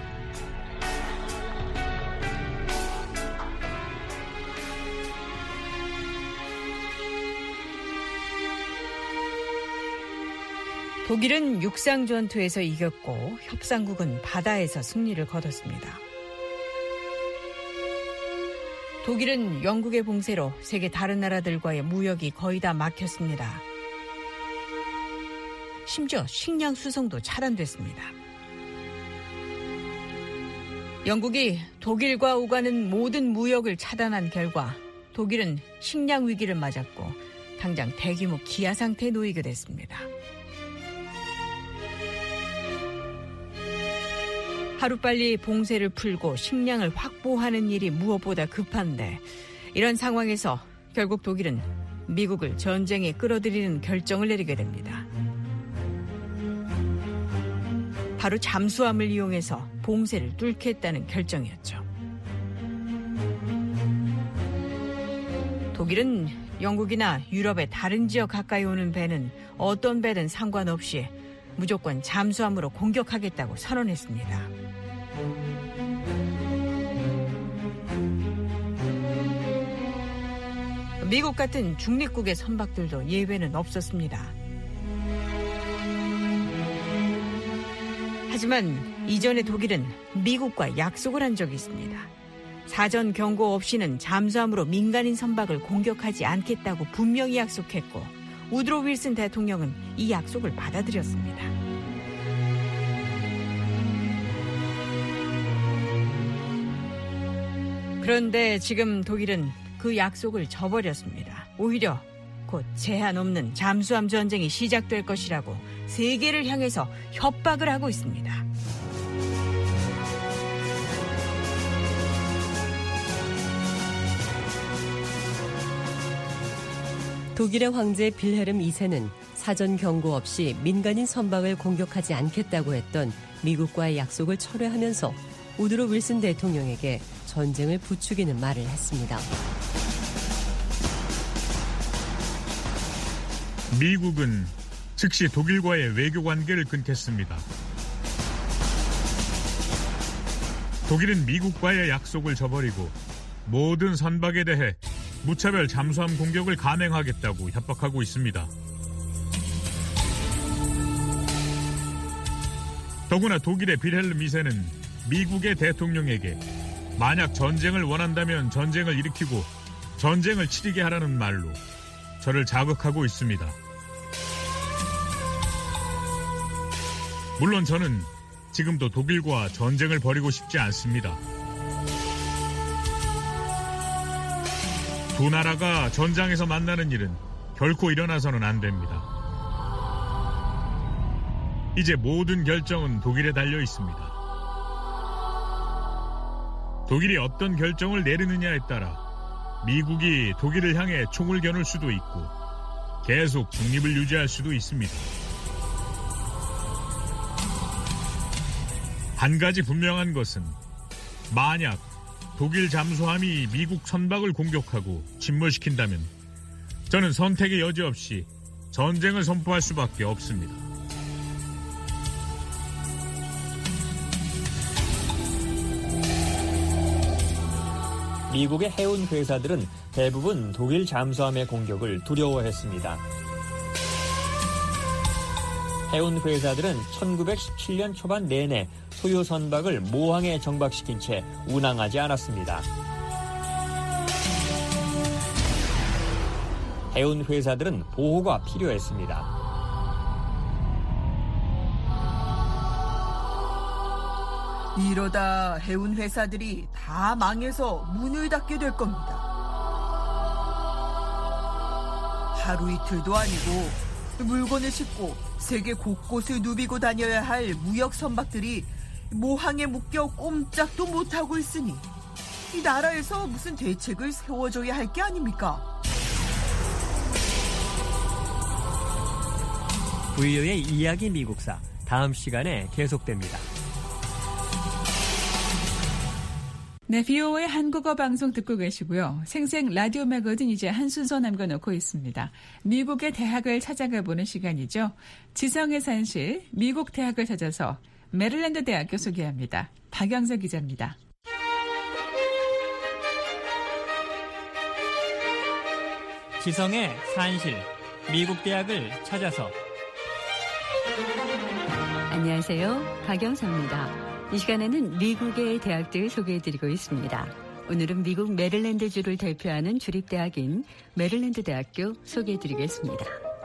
Speaker 11: 독일은 육상 전투에서 이겼고 협상국은 바다에서 승리를 거뒀습니다. 독일은 영국의 봉쇄로 세계 다른 나라들과의 무역이 거의 다 막혔습니다. 심지어 식량 수송도 차단됐습니다. 영국이 독일과 오가는 모든 무역을 차단한 결과 독일은 식량 위기를 맞았고 당장 대규모 기아 상태에 놓이게 됐습니다. 하루빨리 봉쇄를 풀고 식량을 확보하는 일이 무엇보다 급한데 이런 상황에서 결국 독일은 미국을 전쟁에 끌어들이는 결정을 내리게 됩니다. 바로 잠수함을 이용해서 봉쇄를 뚫겠다는 결정이었죠. 독일은 영국이나 유럽의 다른 지역 가까이 오는 배는 어떤 배든 상관없이 무조건 잠수함으로 공격하겠다고 선언했습니다. 미국 같은 중립국의 선박들도 예외는 없었습니다. 하지만 이전에 독일은 미국과 약속을 한 적이 있습니다. 사전 경고 없이는 잠수함으로 민간인 선박을 공격하지 않겠다고 분명히 약속했고 우드로 윌슨 대통령은 이 약속을 받아들였습니다. 그런데 지금 독일은 그 약속을 저버렸습니다. 오히려 곧 제한 없는 잠수함 전쟁이 시작될 것이라고 세계를 향해서 협박을 하고 있습니다.
Speaker 10: 독일의 황제 빌헬름 2세는 사전 경고 없이 민간인 선박을 공격하지 않겠다고 했던 미국과의 약속을 철회하면서 우드로 윌슨 대통령에게 전쟁을 부추기는 말을 했습니다.
Speaker 12: 미국은 즉시 독일과의 외교 관계를 끊겠습니다. 독일은 미국과의 약속을 저버리고 모든 선박에 대해 무차별 잠수함 공격을 감행하겠다고 협박하고 있습니다. 더구나 독일의 빌헬름 2세는 미국의 대통령에게 만약 전쟁을 원한다면 전쟁을 일으키고 전쟁을 치르게 하라는 말로 저를 자극하고 있습니다. 물론 저는 지금도 독일과 전쟁을 벌이고 싶지 않습니다. 두 나라가 전장에서 만나는 일은 결코 일어나서는 안 됩니다. 이제 모든 결정은 독일에 달려 있습니다. 독일이 어떤 결정을 내리느냐에 따라 미국이 독일을 향해 총을 겨눌 수도 있고 계속 중립을 유지할 수도 있습니다. 한 가지 분명한 것은 만약 독일 잠수함이 미국 선박을 공격하고 침몰시킨다면 저는 선택의 여지 없이 전쟁을 선포할 수밖에 없습니다.
Speaker 9: 미국의 해운 회사들은 대부분 독일 잠수함의 공격을 두려워했습니다. 해운 회사들은 1917년 초반 내내 소유 선박을 모항에 정박시킨 채 운항하지 않았습니다. 해운 회사들은 보호가 필요했습니다.
Speaker 13: 이러다 해운 회사들이 다 망해서 문을 닫게 될 겁니다. 하루 이틀도 아니고 물건을 싣고 세계 곳곳을 누비고 다녀야 할 무역 선박들이 모항에 묶여 꼼짝도 못하고 있으니 이 나라에서 무슨 대책을 세워줘야 할 게 아닙니까?
Speaker 9: VOA의 이야기 미국사 다음 시간에 계속됩니다.
Speaker 5: 네, VOA 한국어 방송 듣고 계시고요. 생생 라디오 매거진 이제 한 순서 남겨놓고 있습니다. 미국의 대학을 찾아가보는 시간이죠. 지성의 산실, 미국 대학을 찾아서 메릴랜드 대학교 소개합니다. 박영서 기자입니다.
Speaker 9: 지성의 산실, 미국 대학을 찾아서.
Speaker 14: 안녕하세요. 박영서입니다. 이 시간에는 미국의 대학들 소개해드리고 있습니다. 오늘은 미국 메릴랜드주를 대표하는 주립대학인 메릴랜드 대학교 소개해드리겠습니다.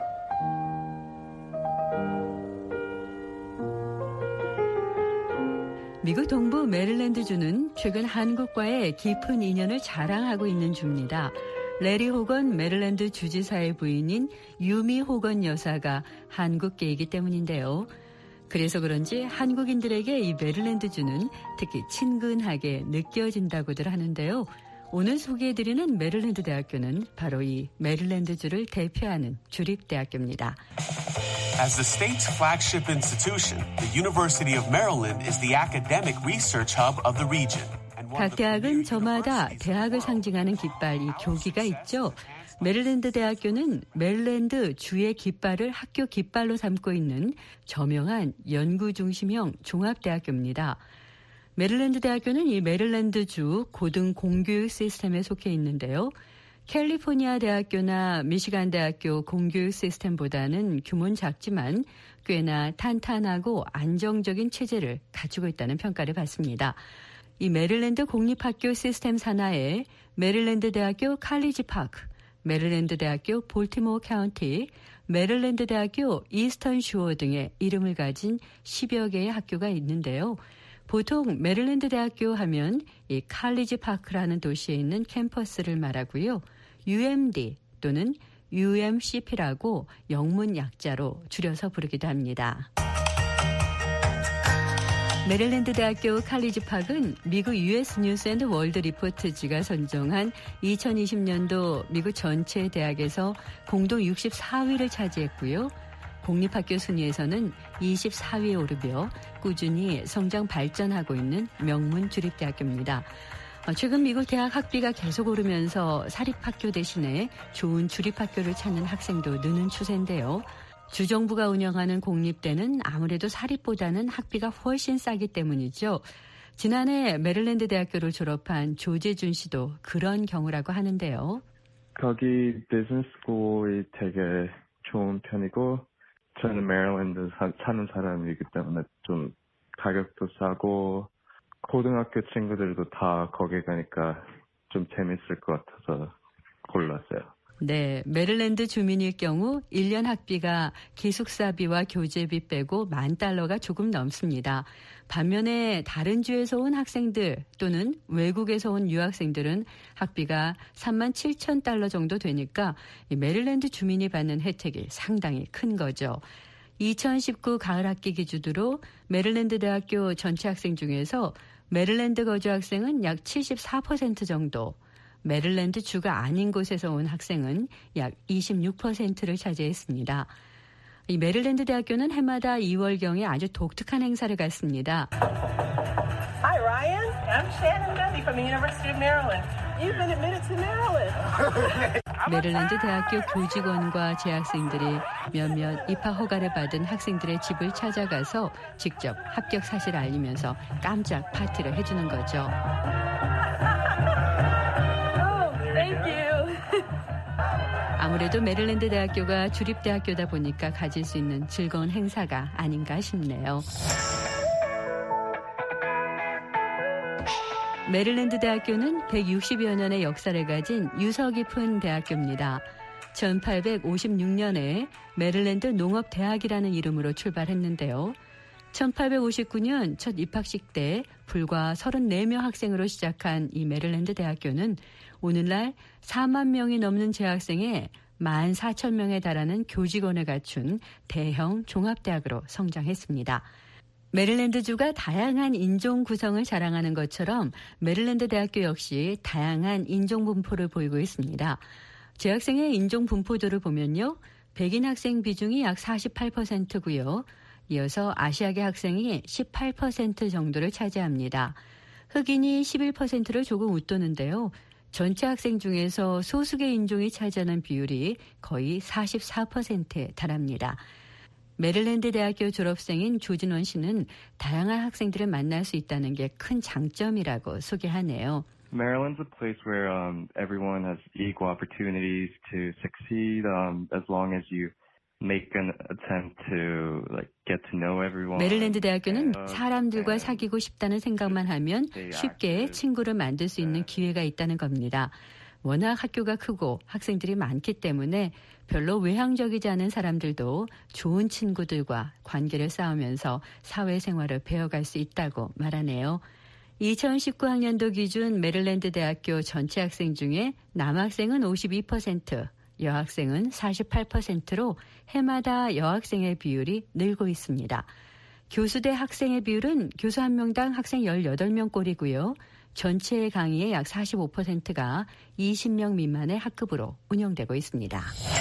Speaker 14: 미국 동부 메릴랜드주는 최근 한국과의 깊은 인연을 자랑하고 있는 주입니다. 레리 호건 메릴랜드 주지사의 부인인 유미 호건 여사가 한국계이기 때문인데요. 그래서 그런지 한국인들에게 이 메릴랜드주는 특히 친근하게 느껴진다고들 하는데요. 오늘 소개해드리는 메릴랜드 대학교는 바로 이 메릴랜드주를 대표하는 주립대학교입니다.
Speaker 15: As the state's flagship institution, the University of Maryland is the academic research hub of the region.
Speaker 14: 각 대학은 저마다 대학을 상징하는 깃발, 이 교기가 있죠. 메릴랜드 대학교는 메릴랜드 주의 깃발을 학교 깃발로 삼고 있는 저명한 연구 중심형 종합대학교입니다. 메릴랜드 대학교는 이 메릴랜드주 고등 공교육 시스템에 속해 있는데요. 캘리포니아 대학교나 미시간 대학교 공교육 시스템보다는 규모는 작지만 꽤나 탄탄하고 안정적인 체제를 갖추고 있다는 평가를 받습니다. 이 메릴랜드 공립학교 시스템 산하에 메릴랜드 대학교 칼리지 파크, 메릴랜드 대학교 볼티모어 카운티, 메릴랜드 대학교 이스턴 쇼어 등의 이름을 가진 10여 개의 학교가 있는데요. 보통 메릴랜드 대학교 하면 이 칼리지 파크라는 도시에 있는 캠퍼스를 말하고요. UMD 또는 UMCP라고 영문 약자로 줄여서 부르기도 합니다. 메릴랜드 대학교 칼리지 파크는 미국 US 뉴스 앤드 월드 리포트지가 선정한 2020년도 미국 전체 대학에서 공동 64위를 차지했고요. 공립학교 순위에서는 24위에 오르며 꾸준히 성장 발전하고 있는 명문 주립대학교입니다. 최근 미국 대학 학비가 계속 오르면서 사립학교 대신에 좋은 주립학교를 찾는 학생도 느는 추세인데요. 주정부가 운영하는 공립대는 아무래도 사립보다는 학비가 훨씬 싸기 때문이죠. 지난해 메릴랜드 대학교를 졸업한 조재준 씨도 그런 경우라고 하는데요.
Speaker 16: 거기 비즈니스 스쿨이 되게 좋은 편이고 저는 메릴랜드 사는 사람이기 때문에 좀 가격도 싸고 고등학교 친구들도 다 거기 가니까 좀 재밌을 것 같아서 골랐어요.
Speaker 14: 네, 메릴랜드 주민일 경우 1년 학비가 기숙사비와 교재비 빼고 $10,000가 조금 넘습니다. 반면에 다른 주에서 온 학생들 또는 외국에서 온 유학생들은 학비가 $37,000 정도 되니까 이 메릴랜드 주민이 받는 혜택이 상당히 큰 거죠. 2019 가을 학기 기준으로 메릴랜드 대학교 전체 학생 중에서 메릴랜드 거주 학생은 약 74% 정도, 메릴랜드 주가 아닌 곳에서 온 학생은 약 26%를 차지했습니다. 이 메릴랜드 대학교는 해마다 2월경에 아주 독특한 행사를 갖습니다.
Speaker 17: Hi Ryan, I'm Shannon Betty from the University of Maryland. You've been admitted to Maryland.
Speaker 14: 메릴랜드 대학교 교직원과 재학생들이 몇몇 입학 허가를 받은 학생들의 집을 찾아가서 직접 합격 사실을 알리면서 깜짝 파티를 해주는 거죠. 아무래도 메릴랜드 대학교가 주립대학교다 보니까 가질 수 있는 즐거운 행사가 아닌가 싶네요. 메릴랜드 대학교는 160여 년의 역사를 가진 유서 깊은 대학교입니다. 1856년에 메릴랜드 농업대학이라는 이름으로 출발했는데요. 1859년 첫 입학식 때 불과 34명 학생으로 시작한 이 메릴랜드 대학교는 오늘날 4만 명이 넘는 재학생에 14,000명에 달하는 교직원을 갖춘 대형 종합대학으로 성장했습니다. 메릴랜드주가 다양한 인종 구성을 자랑하는 것처럼 메릴랜드 대학교 역시 다양한 인종 분포를 보이고 있습니다. 재학생의 인종 분포도를 보면요. 백인 학생 비중이 약 48%고요. 이어서 아시아계 학생이 18% 정도를 차지합니다. 흑인이 11%를 조금 웃도는데요. 전체 학생 중에서 소수계 인종이 차지하는 비율이 거의 44%에 달합니다. 메릴랜드 대학교 졸업생인 조진원 씨는 다양한 학생들을 만날 수 있다는 게 큰 장점이라고 소개하네요.
Speaker 16: Maryland's a place where everyone has equal opportunities to succeed as long as you make an attempt to get to know everyone.
Speaker 14: 메릴랜드 대학교는 사람들과 사귀고 싶다는 생각만 하면 쉽게 친구를 만들 수 있는 기회가 있다는 겁니다. 워낙 학교가 크고 학생들이 많기 때문에 별로 외향적이지 않은 사람들도 좋은 친구들과 관계를 쌓으면서 사회생활을 배워갈 수 있다고 말하네요. 2019학년도 기준 메릴랜드 대학교 전체 학생 중에 남학생은 52%, 여학생은 48%로 해마다 여학생의 비율이 늘고 있습니다. 교수 대 학생의 비율은 교수 한 명당 학생 18명꼴이고요. 전체 강의의 약 45%가 20명 미만의 학급으로 운영되고 있습니다.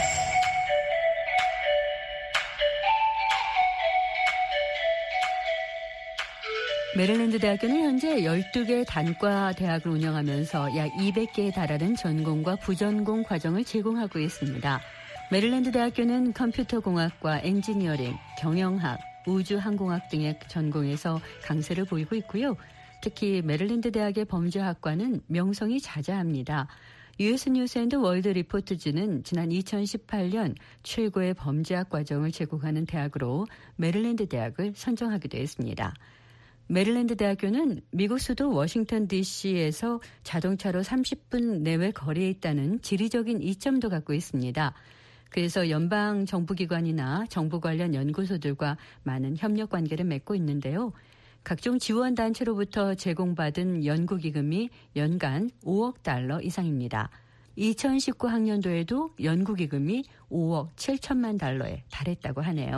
Speaker 14: 메릴랜드 대학교는 현재 12개 단과 대학을 운영하면서 약 200개에 달하는 전공과 부전공 과정을 제공하고 있습니다. 메릴랜드 대학교는 컴퓨터공학과 엔지니어링, 경영학, 우주항공학 등의 전공에서 강세를 보이고 있고요. 특히 메릴랜드 대학의 범죄학과는 명성이 자자합니다. US 뉴스 앤드 월드 리포트지는 지난 2018년 최고의 범죄학 과정을 제공하는 대학으로 메릴랜드 대학을 선정하기도 했습니다. 메릴랜드 대학교는 미국 수도 워싱턴 DC에서 자동차로 30분 내외 거리에 있다는 지리적인 이점도 갖고 있습니다. 그래서 연방 정부기관이나 정부 관련 연구소들과 많은 협력 관계를 맺고 있는데요. 각종 지원단체로부터 제공받은 연구기금이 연간 5억 달러 이상입니다. 2019학년도에도 연구기금이 5억 7천만 달러에 달했다고 하네요.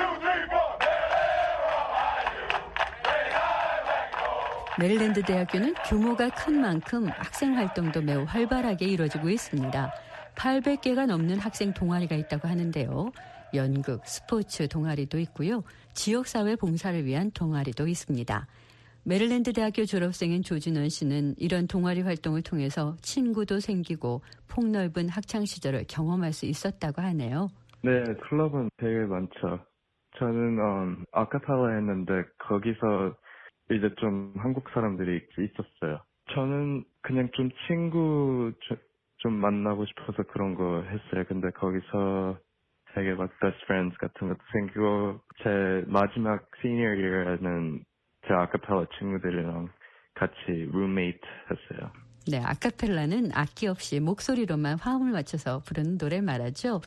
Speaker 14: 메릴랜드 대학교는 규모가 큰 만큼 학생 활동도 매우 활발하게 이루어지고 있습니다. 800개가 넘는 학생 동아리가 있다고 하는데요. 연극, 스포츠 동아리도 있고요. 지역사회 봉사를 위한 동아리도 있습니다. 메릴랜드 대학교 졸업생인 조진원 씨는 이런 동아리 활동을 통해서 친구도 생기고 폭넓은 학창시절을 경험할 수 있었다고 하네요.
Speaker 16: 네, 클럽은 되게 많죠. 저는 아카펠라 했는데 거기서 이제 좀 한국 사람들이 있었어요. 저는 그냥 좀 친구 좀 만나고 싶어서 그런 거 했어요. 근데 거기서 되게 막 best friends 같은 것도 생기고 제 마지막 senior year에는 제 아카펠라 친구들이랑 같이 roommate 했어요.
Speaker 14: 네, 아카펠라는 악기 없이 목소리로만 화음을 맞춰서 부르는 노래 말하죠.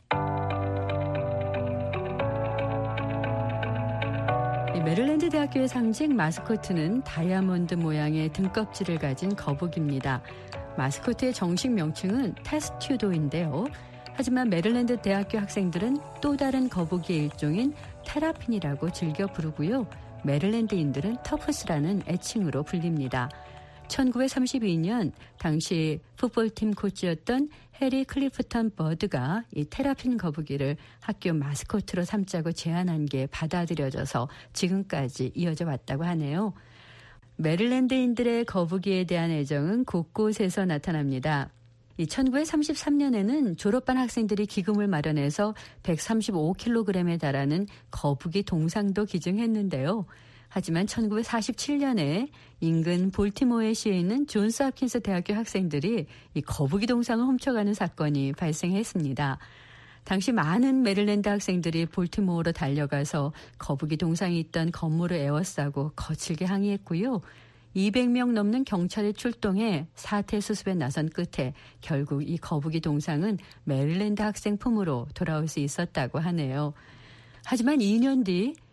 Speaker 14: 메릴랜드 대학교의 상징 마스코트는 다이아몬드 모양의 등껍질을 가진 거북입니다. 마스코트의 정식 명칭은 테스튜도인데요. 하지만 메릴랜드 대학교 학생들은 또 다른 거북이의 일종인 테라핀이라고 즐겨 부르고요. 메릴랜드인들은 터프스라는 애칭으로 불립니다. 1932년 당시 풋볼팀 코치였던 해리 클리프턴 버드가 이 테라핀 거북이를 학교 마스코트로 삼자고 제안한 게 받아들여져서 지금까지 이어져 왔다고 하네요. 메릴랜드인들의 거북이에 대한 애정은 곳곳에서 나타납니다. 1933년에는 졸업반 학생들이 기금을 마련해서 135kg에 달하는 거북이 동상도 기증했는데요. 하지만 1947년에 인근 볼티모어에 시에 있는 존스 홉킨스 대학교 학생들이 이 거북이 동상을 훔쳐가는 사건이 발생했습니다. 당시 많은 메릴랜드 학생들이 볼티모어로 달려가서 거북이 동상이 있던 건물을 에워싸고 거칠게 항의했고요. 200명 넘는 경찰이 출동해 사태 수습에 나선 끝에 결국 이 거북이 동상은 메릴랜드 학생 품으로 돌아올 수 있었다고 하네요. 하지만 2년 뒤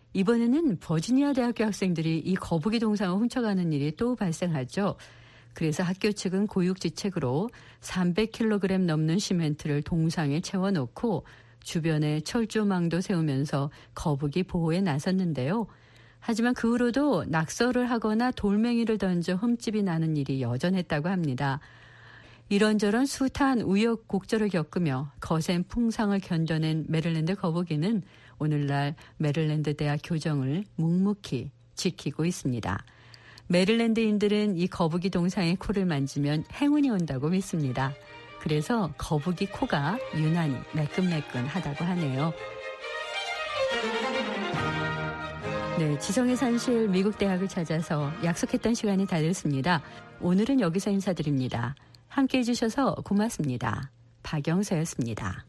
Speaker 14: 이번에는 버지니아 대학교 학생들이 이 거북이 동상을 훔쳐가는 일이 또 발생하죠. 그래서 학교 측은 고육지책으로 300kg 넘는 시멘트를 동상에 채워놓고 주변에 철조망도 세우면서 거북이 보호에 나섰는데요. 하지만 그 후로도 낙서를 하거나 돌멩이를 던져 흠집이 나는 일이 여전했다고 합니다. 이런저런 숱한 우여곡절을 겪으며 거센 풍상을 견뎌낸 메릴랜드 거북이는 오늘날 메릴랜드 대학 교정을 묵묵히 지키고 있습니다. 메릴랜드인들은 이 거북이 동상의 코를 만지면 행운이 온다고 믿습니다. 그래서 거북이 코가 유난히 매끈매끈하다고 하네요. 네, 지성의 산실 미국 대학을 찾아서 약속했던 시간이 다 됐습니다. 오늘은 여기서 인사드립니다. 함께해 주셔서 고맙습니다. 박영서였습니다.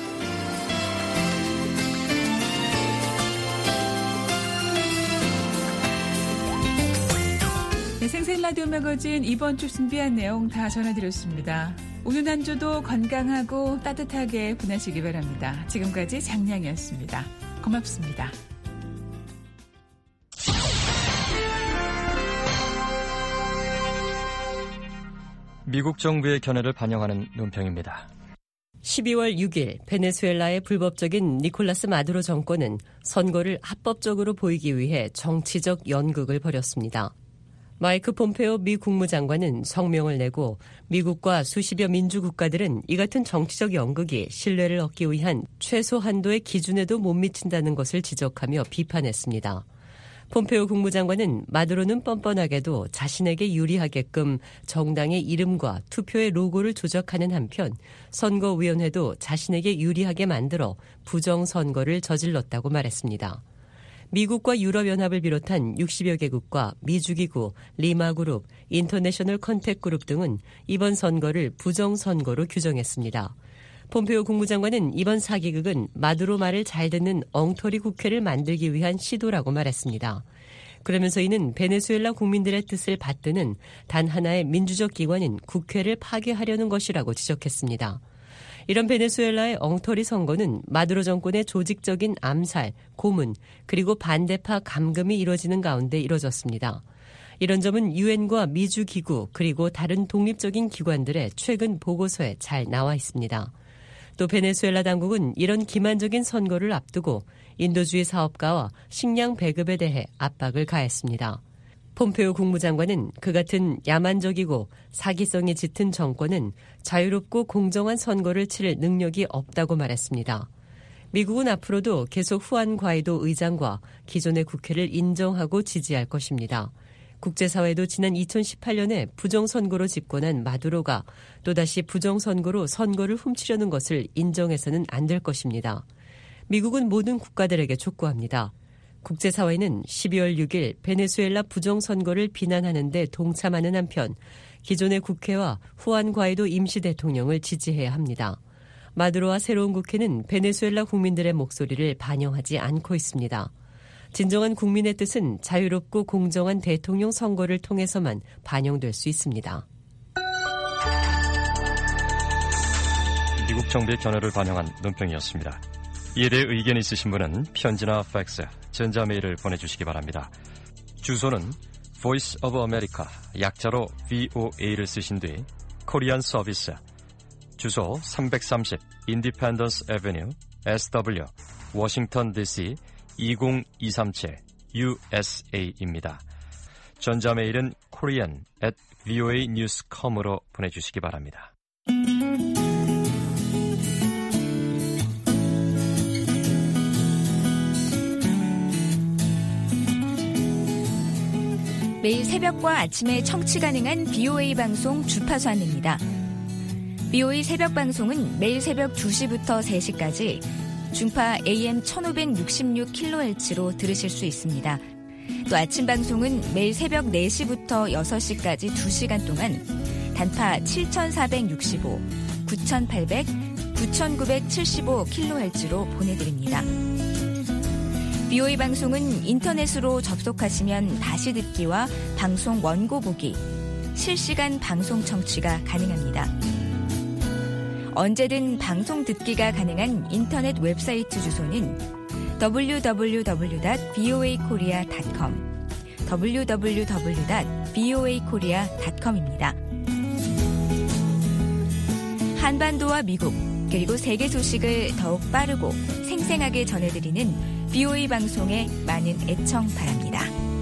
Speaker 5: 네, 생생 라디오 매거진 이번 주 준비한 내용 다 전해드렸습니다. 오늘 한 주도 건강하고 따뜻하게 보내시기 바랍니다. 지금까지 장량이었습니다. 고맙습니다.
Speaker 18: 미국 정부의 견해를 반영하는 논평입니다.
Speaker 10: 12월 6일 베네수엘라의 불법적인 니콜라스 마두로 정권은 선거를 합법적으로 보이기 위해 정치적 연극을 벌였습니다. 마이크 폼페오 미 국무장관은 성명을 내고 미국과 수십여 민주국가들은 이 같은 정치적 연극이 신뢰를 얻기 위한 최소 한도의 기준에도 못 미친다는 것을 지적하며 비판했습니다. 폼페오 국무장관은 마두로는 뻔뻔하게도 자신에게 유리하게끔 정당의 이름과 투표의 로고를 조작하는 한편 선거위원회도 자신에게 유리하게 만들어 부정선거를 저질렀다고 말했습니다. 미국과 유럽연합을 비롯한 60여 개국과 미주기구, 리마그룹, 인터내셔널 컨택그룹 등은 이번 선거를 부정선거로 규정했습니다. 폼페오 국무장관은 이번 사기극은 마두로 말을 잘 듣는 엉터리 국회를 만들기 위한 시도라고 말했습니다. 그러면서 이는 베네수엘라 국민들의 뜻을 받드는 단 하나의 민주적 기관인 국회를 파괴하려는 것이라고 지적했습니다. 이런 베네수엘라의 엉터리 선거는 마두로 정권의 조직적인 암살, 고문, 그리고 반대파 감금이 이뤄지는 가운데 이뤄졌습니다. 이런 점은 유엔과 미주기구 그리고 다른 독립적인 기관들의 최근 보고서에 잘 나와 있습니다. 또 베네수엘라 당국은 이런 기만적인 선거를 앞두고 인도주의 사업가와 식량 배급에 대해 압박을 가했습니다. 폼페오 국무장관은 그 같은 야만적이고 사기성이 짙은 정권은 자유롭고 공정한 선거를 치를 능력이 없다고 말했습니다. 미국은 앞으로도 계속 후안 과이도 의장과 기존의 국회를 인정하고 지지할 것입니다. 국제사회도 지난 2018년에 부정선거로 집권한 마두로가 또다시 부정선거로 선거를 훔치려는 것을 인정해서는 안 될 것입니다. 미국은 모든 국가들에게 촉구합니다. 국제사회는 12월 6일 베네수엘라 부정선거를 비난하는 데 동참하는 한편 기존의 국회와 후안 과이도 임시대통령을 지지해야 합니다. 마두로와 새로운 국회는 베네수엘라 국민들의 목소리를 반영하지 않고 있습니다. 진정한 국민의 뜻은 자유롭고 공정한 대통령 선거를 통해서만 반영될 수 있습니다.
Speaker 18: 미국 정부의 견해를 반영한 논평이었습니다. 이에 대해 의견 있으신 분은 편지나 팩스, 전자메일을 보내주시기 바랍니다. 주소는 Voice of America, 약자로 VOA를 쓰신 뒤 코리안 서비스, 주소 330 Independence Avenue, SW, 워싱턴 DC 20237 USA입니다. 전자메일은 korean@voanews.com으로 보내주시기 바랍니다.
Speaker 19: 매일 새벽과 아침에 청취 가능한 BOA 방송 주파수 안내입니다. BOA 새벽 방송은 매일 새벽 2시부터 3시까지 중파 AM 1566kHz로 들으실 수 있습니다. 또 아침 방송은 매일 새벽 4시부터 6시까지 2시간 동안 단파 7465, 9800, 9975kHz로 보내드립니다. BOA 방송은 인터넷으로 접속하시면 다시 듣기와 방송 원고 보기, 실시간 방송 청취가 가능합니다. 언제든 방송 듣기가 가능한 인터넷 웹사이트 주소는 www.voakorea.com www.voakorea.com입니다. 한반도와 미국 그리고 세계 소식을 더욱 빠르고 생생하게 전해드리는 VOA 방송에 많은 애청 바랍니다.